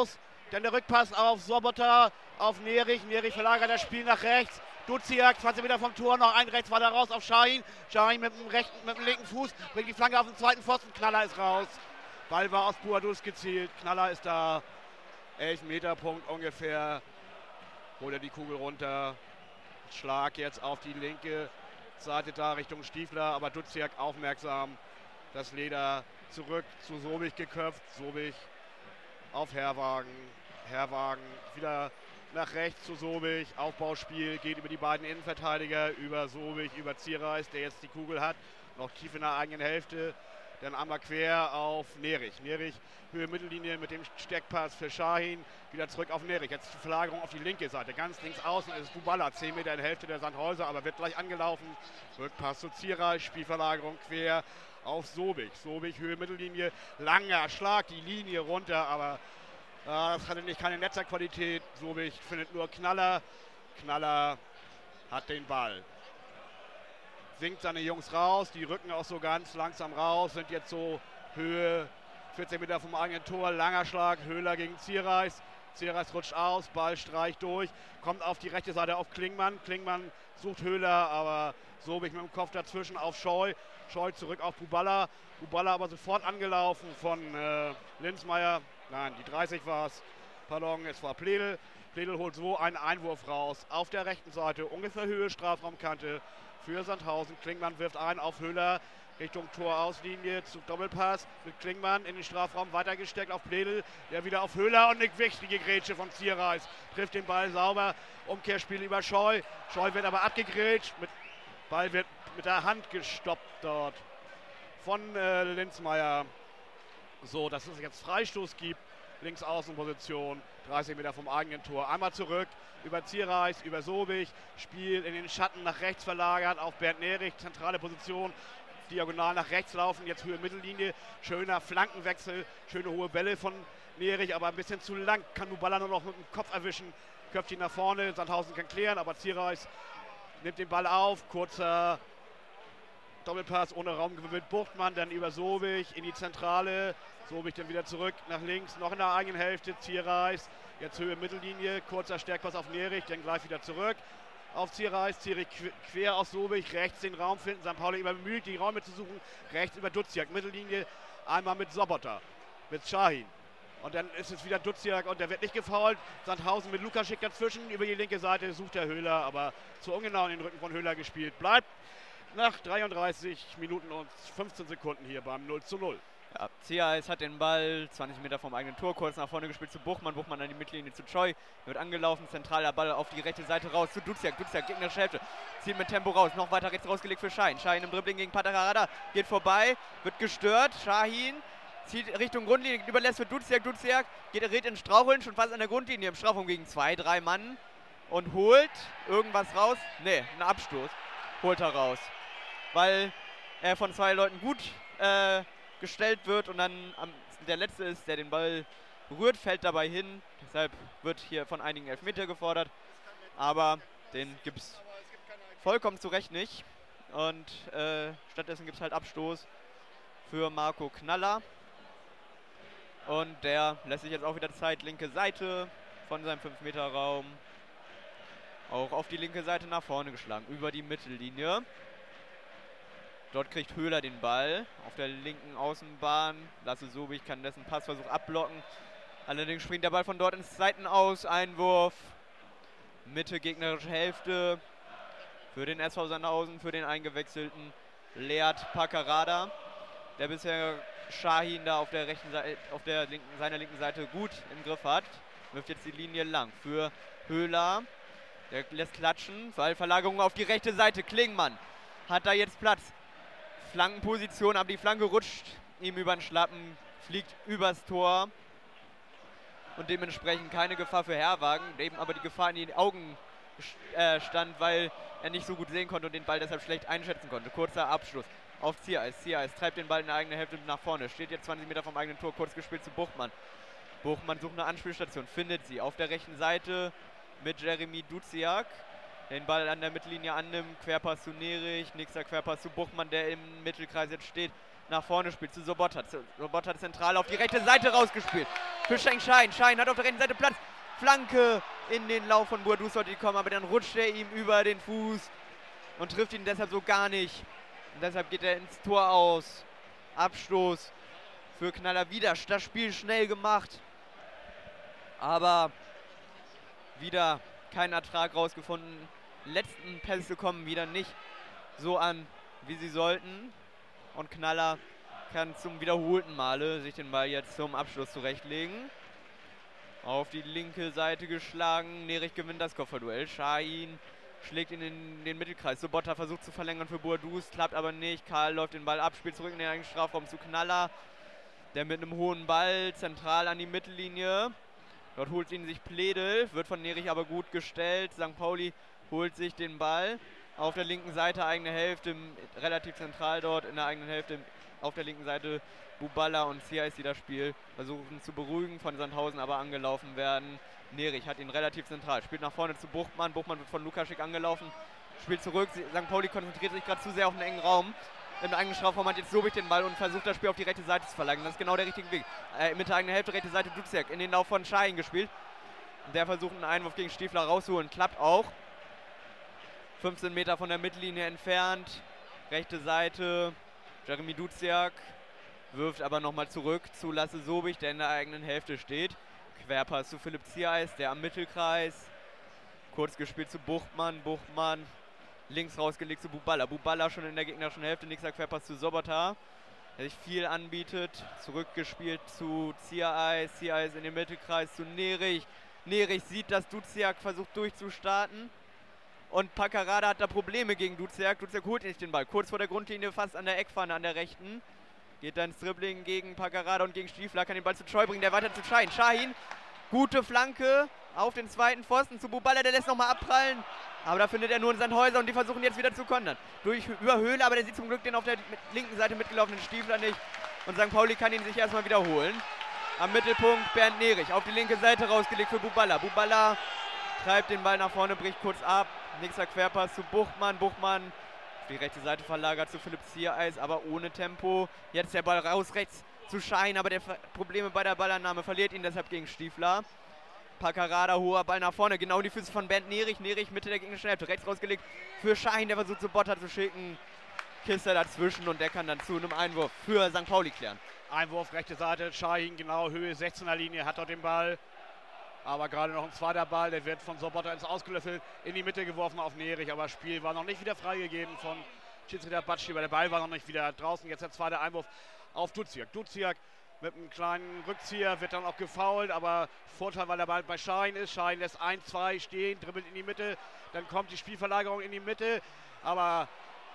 Dann der Rückpass auf Sobotta, auf Nerich. Nerich verlagert das Spiel nach rechts. Duziak, zwanzig Meter vom Tor, noch ein rechts weiter raus auf Schahin. Schahin mit dem, rechten, mit dem linken Fuß, bringt die Flanke auf den zweiten Pfosten. Knaller ist raus. Ball war aus Buadus gezielt. Knaller ist da. elf Meter Punkt ungefähr. Holt er die Kugel runter. Schlag jetzt auf die linke Seite da Richtung Stiefler. Aber Duziak aufmerksam. Das Leder zurück zu Sobich geköpft. Sobich auf Herwagen. Herwagen wieder nach rechts zu Sobich. Aufbauspiel geht über die beiden Innenverteidiger. Über Sobich, über Zierreis, der jetzt die Kugel hat. Noch tief in der eigenen Hälfte. Dann einmal quer auf Nerich. Nerich, Höhe Mittellinie mit dem Steckpass für Schahin. Wieder zurück auf Nerich. Jetzt die Verlagerung auf die linke Seite. Ganz links außen ist Bubala. zehn Meter in der Hälfte der Sandhäuser, aber wird gleich angelaufen. Rückpass zu Zierreis. Spielverlagerung quer auf Sobich. Sobich, Höhe Mittellinie. Langer Schlag, die Linie runter, aber äh, das hatte nicht keine Netzerqualität. Sobich findet nur Knaller. Knaller hat den Ball. Sinkt seine Jungs raus, die rücken auch so ganz langsam raus, sind jetzt so Höhe vierzehn Meter vom eigenen Tor, langer Schlag, Höhler gegen Zierreis. Zierreis rutscht aus, Ball streicht durch, kommt auf die rechte Seite auf Klingmann. Klingmann sucht Höhler, aber Sobich mit dem Kopf dazwischen auf Scheu. Scheu zurück auf Bubala. Bubala aber sofort angelaufen von äh, Linsmeier. Nein, die dreißig war es. Pardon, es war Pledel. Pledel holt so einen Einwurf raus. Auf der rechten Seite, ungefähr Höhe Strafraumkante für Sandhausen. Klingmann wirft ein auf Höhler Richtung Torauslinie zu Doppelpass mit Klingmann in den Strafraum weitergesteckt auf Pledel, der wieder auf Höhler und eine wichtige Grätsche von Zierreis. Trifft den Ball sauber, Umkehrspiel über Scheu. Scheu wird aber abgegrätscht, mit Ball wird mit der Hand gestoppt dort von äh, Linsmeier. So, dass es jetzt Freistoß gibt, Linksaußenposition, dreißig Meter vom eigenen Tor. Einmal zurück über Zierreis, über Sobich, Spiel in den Schatten nach rechts verlagert auf Bernd Nerich, zentrale Position, diagonal nach rechts laufen, jetzt Höhe Mittellinie, schöner Flankenwechsel, schöne hohe Bälle von Nerich, aber ein bisschen zu lang, kann Bubala nur noch mit dem Kopf erwischen, köpft ihn nach vorne, Sandhausen kann klären, aber Zierreis nimmt den Ball auf, kurzer Doppelpass ohne Raumgewinn mit Buchtmann, dann über Sobich in die Zentrale, Sobich dann wieder zurück nach links, noch in der eigenen Hälfte, Zierreis, jetzt Höhe Mittellinie, kurzer Stärkpass auf Nerich, dann gleich wieder zurück auf Zierreis, Zierreich quer auf Sobich, rechts den Raum finden, Sankt Pauli immer bemüht, die Räume zu suchen, rechts über Duziak, Mittellinie, einmal mit Sobotta, mit Schahin. Und dann ist es wieder Duziak und der wird nicht gefoult. Sandhausen mit Lukaschik dazwischen, über die linke Seite sucht der Höhler, aber zu ungenau in den Rücken von Höhler gespielt. Bleibt nach dreiunddreißig Minuten und fünfzehn Sekunden hier beim null zu null. Ja, Zierreis hat den Ball zwanzig Meter vom eigenen Tor, kurz nach vorne gespielt zu Buchmann. Buchmann an die Mittellinie zu Choi. Wird angelaufen, zentraler Ball auf die rechte Seite raus zu Duziak. Duziak, gegnerische Hälfte, zieht mit Tempo raus. Noch weiter rechts rausgelegt für Schahin. Schahin im Dribbling gegen Patakarada, geht vorbei, wird gestört. Schahin zieht Richtung Grundlinie, überlässt für Duziak. Duziak geht, gerät in Straucheln, schon fast an der Grundlinie im Strafraum gegen zwei, drei Mann. Und holt irgendwas raus. Ne, einen Abstoß holt er raus. Weil er von zwei Leuten gut äh, gestellt wird und dann am, der Letzte ist, der den Ball berührt, fällt dabei hin. Deshalb wird hier von einigen Elfmeter gefordert. Aber den gibt es vollkommen zu Recht nicht. Und äh, stattdessen gibt es halt Abstoß für Marco Knaller. Und der lässt sich jetzt auch wieder Zeit, linke Seite von seinem fünf Meter Raum. Auch auf die linke Seite nach vorne geschlagen, über die Mittellinie. Dort kriegt Höhler den Ball auf der linken Außenbahn. Lasse Sobich kann dessen Passversuch abblocken. Allerdings springt der Ball von dort ins Seitenaus. Einwurf. Mitte gegnerische Hälfte. Für den S V Sandhausen, für den eingewechselten Leert Paccarada. Der bisher Schahin da auf der rechten Seite, auf der linken, seiner linken Seite gut im Griff hat. Wirft jetzt die Linie lang für Höhler. Der lässt klatschen. Ballverlagerung auf die rechte Seite. Klingmann hat da jetzt Platz. Flankenposition, aber die Flanke rutscht ihm über den Schlappen, fliegt übers Tor und dementsprechend keine Gefahr für Herwagen, dem aber die Gefahr in die Augen äh, stand, weil er nicht so gut sehen konnte und den Ball deshalb schlecht einschätzen konnte. Kurzer Abschluss auf Ziereis. Ziereis treibt den Ball in der eigenen Hälfte nach vorne, steht jetzt zwanzig Meter vom eigenen Tor, kurz gespielt zu Buchmann. Buchmann sucht eine Anspielstation, findet sie auf der rechten Seite mit Jeremy Duziak. den Ball an der Mittellinie annimmt. Querpass zu Nerich, nächster Querpass zu Buchmann, der im Mittelkreis jetzt steht. Nach vorne spielt zu Sobotta. Sobotta zentral auf die rechte Seite rausgespielt. Für Sheng Schein. Schein hat auf der rechten Seite Platz. Flanke in den Lauf von Boadou sollte die kommen, aber dann rutscht er ihm über den Fuß und trifft ihn deshalb so gar nicht. Und deshalb geht er ins Tor aus. Abstoß für Knaller. Wieder das Spiel schnell gemacht. Aber wieder kein Ertrag rausgefunden. Letzten Pässe kommen wieder nicht so an, wie sie sollten. Und Knaller kann zum wiederholten Male sich den Ball jetzt zum Abschluss zurechtlegen. Auf die linke Seite geschlagen. Nerich gewinnt das Kopfballduell. Schein schlägt ihn in den Mittelkreis. Sobotta versucht zu verlängern für Boadou, klappt aber nicht. Karl läuft den Ball ab, spielt zurück in den eigenen Strafraum zu Knaller. Der mit einem hohen Ball zentral an die Mittellinie. Dort holt ihn sich Pledel, wird von Nerich aber gut gestellt. Sankt Pauli holt sich den Ball. Auf der linken Seite eigene Hälfte, relativ zentral dort in der eigenen Hälfte. Auf der linken Seite Buballa und Ziais, die das Spiel versuchen zu beruhigen, von Sandhausen aber angelaufen werden. Nerich hat ihn relativ zentral, spielt nach vorne zu Buchmann. Buchmann wird von Lukaschik angelaufen, spielt zurück. Sankt Pauli konzentriert sich gerade zu sehr auf einen engen Raum. Im eigenen Strafraum hat jetzt Sobich den Ball und versucht das Spiel auf die rechte Seite zu verlagern. Das ist genau der richtige Weg. Äh, mit der eigenen Hälfte, rechte Seite Duziak in den Lauf von Schein gespielt. Der versucht einen Einwurf gegen Stiefler rauszuholen, klappt auch. fünfzehn Meter von der Mittellinie entfernt. Rechte Seite, Jeremy Duziak wirft aber nochmal zurück zu Lasse Sobich, der in der eigenen Hälfte steht. Querpass zu Philipp Ziereis, der am Mittelkreis. Kurz gespielt zu Buchmann. Buchmann links rausgelegt zu Buballa. Buballa schon in der gegnerischen Hälfte. Nächster Querpass zu Sobotta, der sich viel anbietet. Zurückgespielt zu Ziereis. Ziereis in den Mittelkreis zu Nerich. Nerich sieht, dass Duziak versucht durchzustarten. Und Paccarada hat da Probleme gegen Duziak. Duziak holt nicht den Ball. Kurz vor der Grundlinie, fast an der Eckfahne, an der rechten. Geht dann ins Dribbling gegen Paccarada und gegen Stiefler. Kann den Ball zu Choi bringen, der weiter zu Schein. Schein, gute Flanke auf den zweiten Pfosten zu Buballa. Der lässt nochmal abprallen. Aber da findet er nur einen Sandhäuser und die versuchen jetzt wieder zu kontern. Durch, über Höhle, aber der sieht zum Glück den auf der linken Seite mitgelaufenen Stiefler nicht. Und Sankt Pauli kann ihn sich erstmal wiederholen. Am Mittelpunkt Bernd Nerich. Auf die linke Seite rausgelegt für Buballa. Buballa treibt den Ball nach vorne, bricht kurz ab. Nächster Querpass zu Buchmann. Buchmann auf die rechte Seite verlagert zu Philipp Ziereis, aber ohne Tempo. Jetzt der Ball raus rechts zu Schein, aber der Probleme bei der Ballannahme, verliert ihn deshalb gegen Stiefler. Paccarada, hoher Ball nach vorne, genau in die Füße von Bernd Nerich. Nerich Mitte der gegnerischen Hälfte, rechts rausgelegt für Schein, der versucht Sobotta zu schicken. Kiste dazwischen und der kann dann zu einem Einwurf für Sankt Pauli klären. Einwurf, rechte Seite, Schein, genau Höhe sechzehner Linie, hat dort den Ball. Aber gerade noch ein zweiter Ball, der wird von Sobotta ins Ausgelöffelt, in die Mitte geworfen auf Nerich. Aber das Spiel war noch nicht wieder freigegeben von Schiedsrichter Batschi, weil der Ball war noch nicht wieder draußen. Jetzt der zweite Einwurf auf Duziak. Duziak mit einem kleinen Rückzieher wird dann auch gefoult, aber Vorteil, weil der Ball bei Schein ist. Schein lässt eins, zwei stehen, dribbelt in die Mitte. Dann kommt die Spielverlagerung in die Mitte. Aber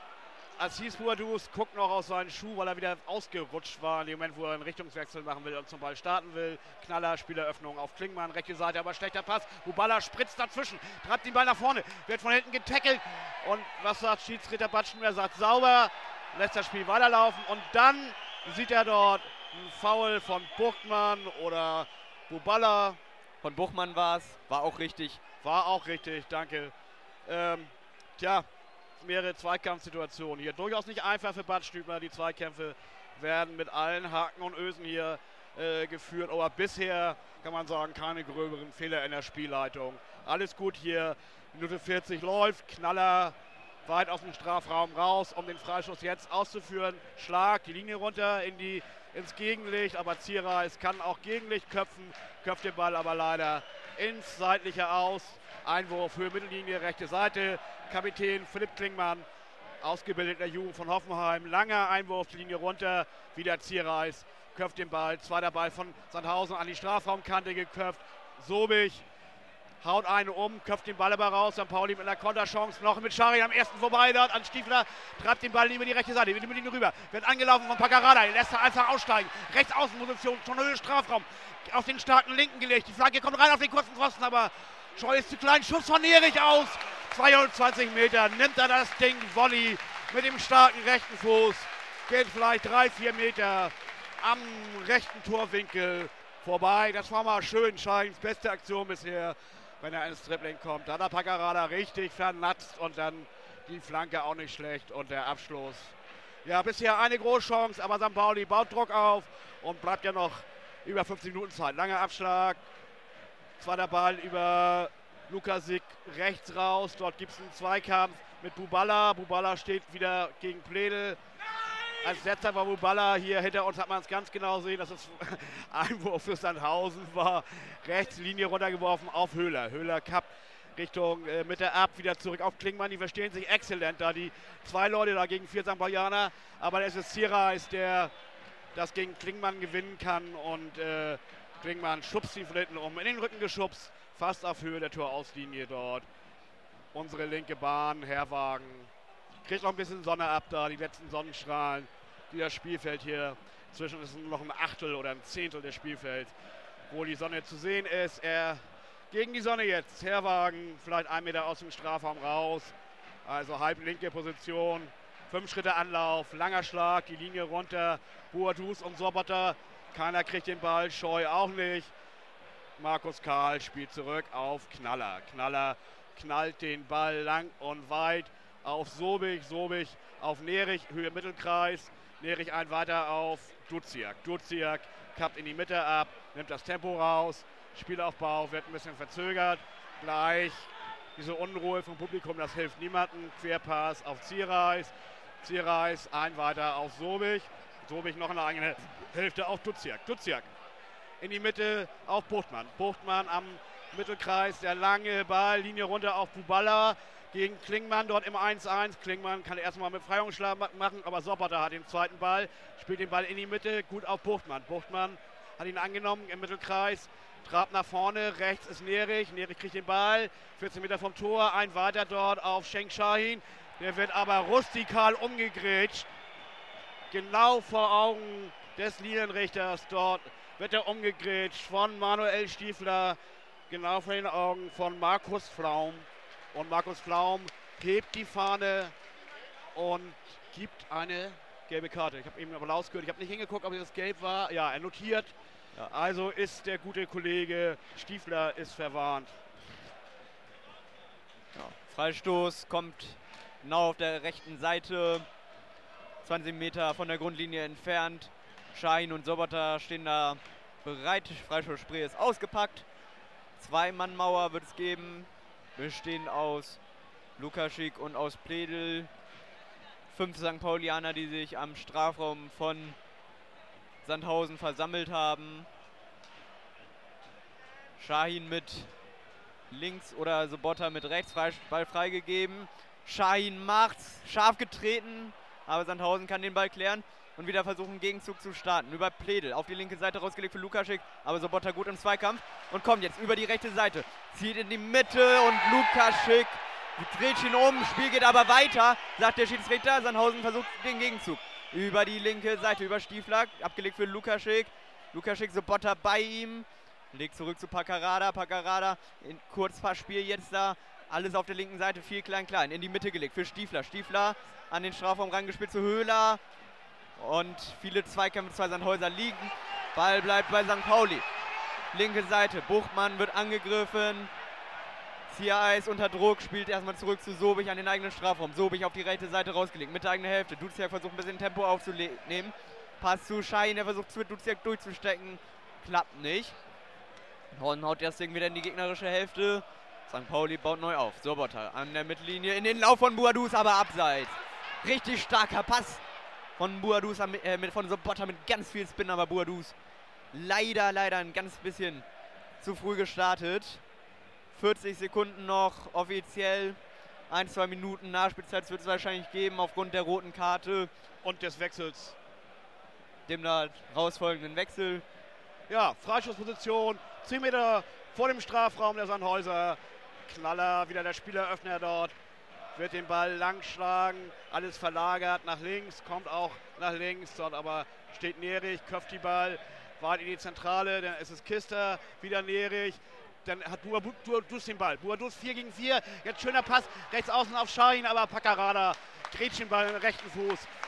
Aziz Boadou guckt noch aus seinen Schuh, weil er wieder ausgerutscht war in dem Moment, wo er einen Richtungswechsel machen will und zum Ball starten will. Knaller, Spieleröffnung auf Klingmann, rechte Seite, aber schlechter Pass. Buballa spritzt dazwischen, treibt den Ball nach vorne, wird von hinten getackelt. Und was sagt Schiedsrichter Batschen? Er sagt sauber, lässt das Spiel weiterlaufen. Und dann sieht er dort einen Foul von Buchmann oder Buballa. Von Buchmann war es, war auch richtig. War auch richtig, danke. Ähm, tja. Mehrere Zweikampfsituationen hier. Durchaus nicht einfach für Bad Stübner. Die Zweikämpfe werden mit allen Haken und Ösen hier äh, geführt. Aber bisher kann man sagen, keine gröberen Fehler in der Spielleitung. Alles gut hier. Minute vierzig läuft. Knaller weit aus dem Strafraum raus, um den Freistoß jetzt auszuführen. Schlag, die Linie runter in die, ins Gegenlicht. Aber Ziereis kann auch Gegenlicht köpfen. Köpft den Ball aber leider ins Seitliche aus. Einwurf, Höhe Mittellinie, rechte Seite. Kapitän Philipp Klingmann, ausgebildet in der Jugend von Hoffenheim. Langer Einwurf, die Linie runter. Wieder Ziereis, köpft den Ball. Zweiter Ball von Sandhausen an die Strafraumkante geköpft. Sobich haut einen um, köpft den Ball aber raus. Sankt Pauli mit einer Konterchance. Noch mit Schari am ersten vorbei dort an Stiefler. Treibt den Ball über die rechte Seite, wird mit ihm rüber. Wird angelaufen von Paccarada. Lässt er einfach aussteigen. Rechts Außenposition, schon Höhe Strafraum. Auf den starken Linken gelegt. Die Flanke kommt rein auf den kurzen Pfosten, aber Scheu ist zu klein. Schuss von Nerich aus. zweiundzwanzig Meter nimmt er das Ding. Volley mit dem starken rechten Fuß. Geht vielleicht drei, vier Meter am rechten Torwinkel vorbei. Das war mal schön. Scheins beste Aktion bisher wenn er ins Dribbling kommt. Da hat der Paccarada richtig vernatzt und dann die Flanke auch nicht schlecht und der Abschluss. Ja, bisher eine Großchance, aber Sankt Pauli baut Druck auf und bleibt ja noch über fünfzig Minuten Zeit. Langer Abschlag, zweiter Ball über Lukasik rechts raus. Dort gibt es einen Zweikampf mit Buballa. Buballa steht wieder gegen Pledel. Als letzter war Buballa. Hier hinter uns hat man es ganz genau sehen, dass es Einwurf für Sandhausen war. Rechts Linie runtergeworfen auf Höhler. Höhler kappt Richtung äh, Mitte ab, wieder zurück auf Klingmann. Die verstehen sich exzellent da. Die zwei Leute da gegen vier Sankt Paulianer. Aber es ist Ziereis, der das gegen Klingmann gewinnen kann. Und äh, Klingmann schubst ihn von hinten um. In den Rücken geschubst. Fast auf Höhe der Torauslinie dort. Unsere linke Bahn, Herrwagen. Kriegt noch ein bisschen Sonne ab da, die letzten Sonnenstrahlen, die das Spielfeld hier zwischen, ist noch ein Achtel oder ein Zehntel des Spielfelds, wo die Sonne zu sehen ist. Er gegen die Sonne jetzt, Herrwagen, vielleicht ein Meter aus dem Strafraum raus, also halb linke Position, fünf Schritte Anlauf, langer Schlag, die Linie runter, Boadus und Sobotta, keiner kriegt den Ball, Scheu auch nicht. Markus Karl spielt zurück auf Knaller. Knaller knallt den Ball lang und weit auf Sobich, Sobich auf Nerich, Höhe Mittelkreis, Nerich ein weiter auf Duziak. Duziak kappt in die Mitte ab, nimmt das Tempo raus, Spielaufbau wird ein bisschen verzögert, gleich diese Unruhe vom Publikum, das hilft niemandem, Querpass auf Ziereis, Ziereis ein weiter auf Sobich, Sobich noch eine eigene Hälfte auf Duziak. Duziak in die Mitte auf Buchtmann, Buchtmann am Mittelkreis, der lange Ball, Linie runter auf Buballa, gegen Klingmann dort im eins eins. Klingmann kann erstmal mit Freiungsschlag machen, aber Sobotta hat den zweiten Ball, spielt den Ball in die Mitte, gut auf Buchtmann. Buchtmann hat ihn angenommen im Mittelkreis, trabt nach vorne, rechts ist Nerich, Nerich kriegt den Ball, vierzehn Meter vom Tor, ein weiter dort auf Schenk Shahin, der wird aber rustikal umgegrätscht, genau vor Augen des Linienrichters, dort wird er umgegrätscht von Manuel Stiefler, genau vor den Augen von Markus Flaum. Und Markus Flaum hebt die Fahne und gibt eine gelbe Karte. Ich habe eben Applaus gehört. Ich habe nicht hingeguckt, ob das gelb war. Ja, er notiert. Ja. Also ist der gute Kollege Stiefler ist verwarnt. Ja, Freistoß kommt genau auf der rechten Seite. zwanzig Meter von der Grundlinie entfernt. Shahin und Sobotta stehen da bereit. Freistoßspray ist ausgepackt. Zwei-Mann-Mauer wird es geben. Bestehend aus Lukaschik und aus Pledel. Fünf Sankt Paulianer, die sich am Strafraum von Sandhausen versammelt haben. Shahin mit links oder Sobotta mit rechts, Ball freigegeben. Shahin macht's, scharf getreten, aber Sandhausen kann den Ball klären und wieder versuchen, einen Gegenzug zu starten. Über Pledel, auf die linke Seite rausgelegt für Lukaschik, aber Sobotta gut im Zweikampf und kommt jetzt über die rechte Seite. Zieht in die Mitte und Lukaschik dreht ihn um, Spiel geht aber weiter, sagt der Schiedsrichter. Sandhausen versucht den Gegenzug. Über die linke Seite, über Stiefler, abgelegt für Lukaschik. Lukaschik, Sobotta bei ihm, legt zurück zu Paccarada. Paccarada in Kurzpassspiel jetzt da, alles auf der linken Seite, viel klein-klein, in die Mitte gelegt für Stiefler. Stiefler an den Strafraum rangespielt zu Höhler. Und viele Zweikämpfe, zwei Sandhäuser liegen. Ball bleibt bei Sankt Pauli. Linke Seite, Buchtmann wird angegriffen. Ziereis unter Druck, spielt erstmal zurück zu Sobich an den eigenen Strafraum. Sobich auf die rechte Seite rausgelegt, mit der eigenen Hälfte. Duziak versucht ein bisschen Tempo aufzunehmen. Pass zu Shahin, der versucht mit Duziak durchzustecken. Klappt nicht. Horn haut das Ding wieder in die gegnerische Hälfte. Sankt Pauli baut neu auf. Sobotta an der Mittellinie in den Lauf von Boadus, aber abseits. Richtig starker Pass von Boadus, äh, mit, von Sobotta mit ganz viel Spin, aber Boadus leider, leider ein ganz bisschen zu früh gestartet. vierzig Sekunden noch offiziell, ein, zwei Minuten Nachspielzeit wird es wahrscheinlich geben aufgrund der roten Karte. Und des Wechsels. Dem da rausfolgenden Wechsel. Ja, Freischussposition, zehn Meter vor dem Strafraum der Sandhäuser. Knaller, wieder der Spieleröffner dort. Wird den Ball lang schlagen, alles verlagert nach links, kommt auch nach links, dort aber steht Nerich, köpft die Ball, weit in die Zentrale, dann ist es Kister, wieder Nerich, dann hat Boadus den Ball. Boadus vier gegen vier, jetzt schöner Pass, rechts außen auf Shahin, aber Paccarada grätscht den Ball in den rechten Fuß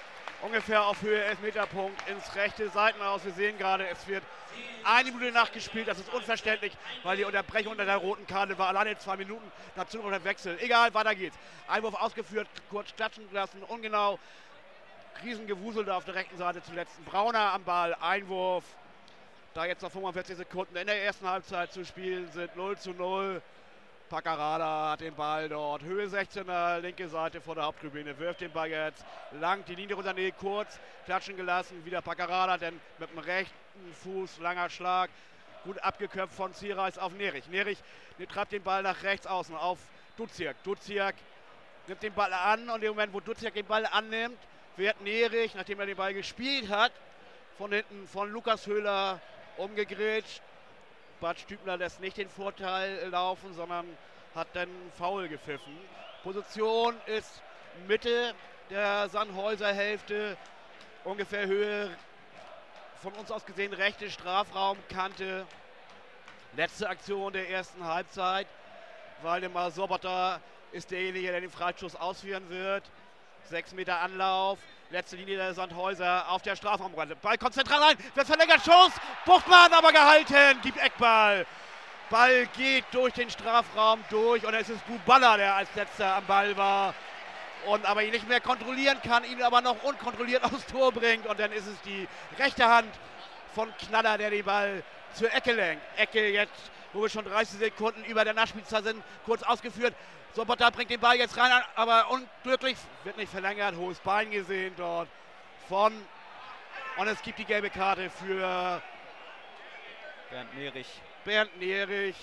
ungefähr auf Höhe Elfmeterpunkt ins rechte Seitenhaus. Wir sehen gerade, es wird eine Minute nachgespielt. Das ist unverständlich, weil die Unterbrechung unter der roten Karte war. Alleine zwei Minuten, dazu noch der Wechsel. Egal, weiter geht's. Einwurf ausgeführt, kurz klatschen lassen, ungenau. Riesengewusel da auf der rechten Seite zuletzt. Brauner am Ball, Einwurf. Da jetzt noch fünfundvierzig Sekunden in der ersten Halbzeit zu spielen sind, null zu null. Paccarada hat den Ball dort, Höhe sechzehner, linke Seite vor der Haupttribüne, wirft den Ball jetzt lang, die Linie runter, nee, kurz, klatschen gelassen, wieder Paccarada, denn mit dem rechten Fuß, langer Schlag, gut abgeköpft von Zierreis auf Nerich. Nerich treibt den Ball nach rechts außen auf Duziak. Duziak nimmt den Ball an und im Moment, wo Duziak den Ball annimmt, wird Nerich, nachdem er den Ball gespielt hat, von hinten von Lukas Höhler umgegrätscht. Bad Stübner lässt nicht den Vorteil laufen, sondern hat dann Foul gepfiffen. Position ist Mitte der Sandhäuser Hälfte, ungefähr Höhe von uns aus gesehen rechte Strafraumkante. Letzte Aktion der ersten Halbzeit. Waldemar Sobotta ist derjenige, der den Freistoß ausführen wird. Sechs Meter Anlauf. Letzte Linie der Sandhäuser auf der Strafraumrande. Ball kommt zentral rein, wird verlängert, Schuss. Buchtmann aber gehalten, Dieb Eckball. Ball geht durch den Strafraum durch und es ist Buballa, der als letzter am Ball war. Und aber ihn nicht mehr kontrollieren kann, ihn aber noch unkontrolliert aufs Tor bringt. Und dann ist es die rechte Hand von Knaller, der den Ball zur Ecke lenkt. Ecke jetzt, wo wir schon dreißig Sekunden über der Nachspielzeit sind, kurz ausgeführt. Sobotta bringt den Ball jetzt rein, aber unglücklich, wird nicht verlängert, hohes Bein gesehen dort von, und es gibt die gelbe Karte für Bernd Nerich. Bernd Nerich.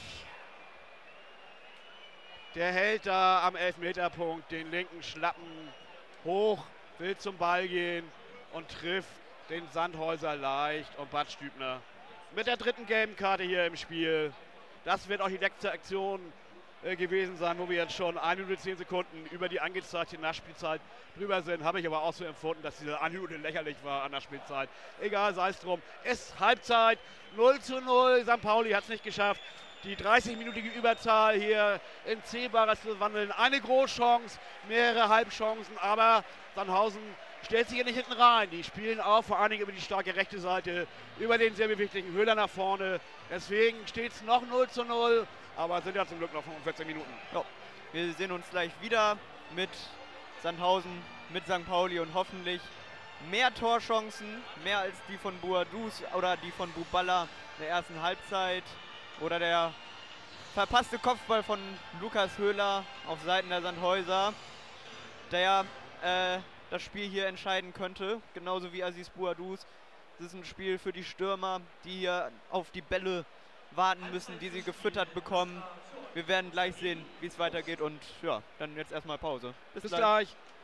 Der hält da am Elfmeterpunkt den linken Schlappen hoch, will zum Ball gehen und trifft den Sandhäuser leicht und Bad Stübner mit der dritten gelben Karte hier im Spiel. Das wird auch die letzte Aktion gewesen sein, wo wir jetzt schon eine Minute zehn Sekunden über die angezeigte Nachspielzeit drüber sind. Habe ich aber auch so empfunden, dass diese eine Minute lächerlich war an der Spielzeit. Egal, sei es drum. Ist Halbzeit, null zu null. Sankt Pauli hat es nicht geschafft, die dreißig-minütige Überzahl hier in Zählbares zu wandeln. Eine Großchance, mehrere Halbchancen, aber Sandhausen stellt sich hier nicht hinten rein. Die spielen auch vor allen Dingen über die starke rechte Seite, über den sehr beweglichen Höhler nach vorne. Deswegen steht es noch null zu null. Aber es sind ja zum Glück noch fünfundvierzig Minuten. Ja, wir sehen uns gleich wieder mit Sandhausen, mit Sankt Pauli und hoffentlich mehr Torchancen, mehr als die von Boadus oder die von Buballa in der ersten Halbzeit. Oder der verpasste Kopfball von Lukas Höhler auf Seiten der Sandhäuser, der äh, das Spiel hier entscheiden könnte, genauso wie Aziz Boadus. Das ist ein Spiel für die Stürmer, die hier auf die Bälle warten müssen, die sie gefüttert bekommen. Wir werden gleich sehen, wie es weitergeht und ja, dann jetzt erstmal Pause. Bis, Bis gleich. gleich.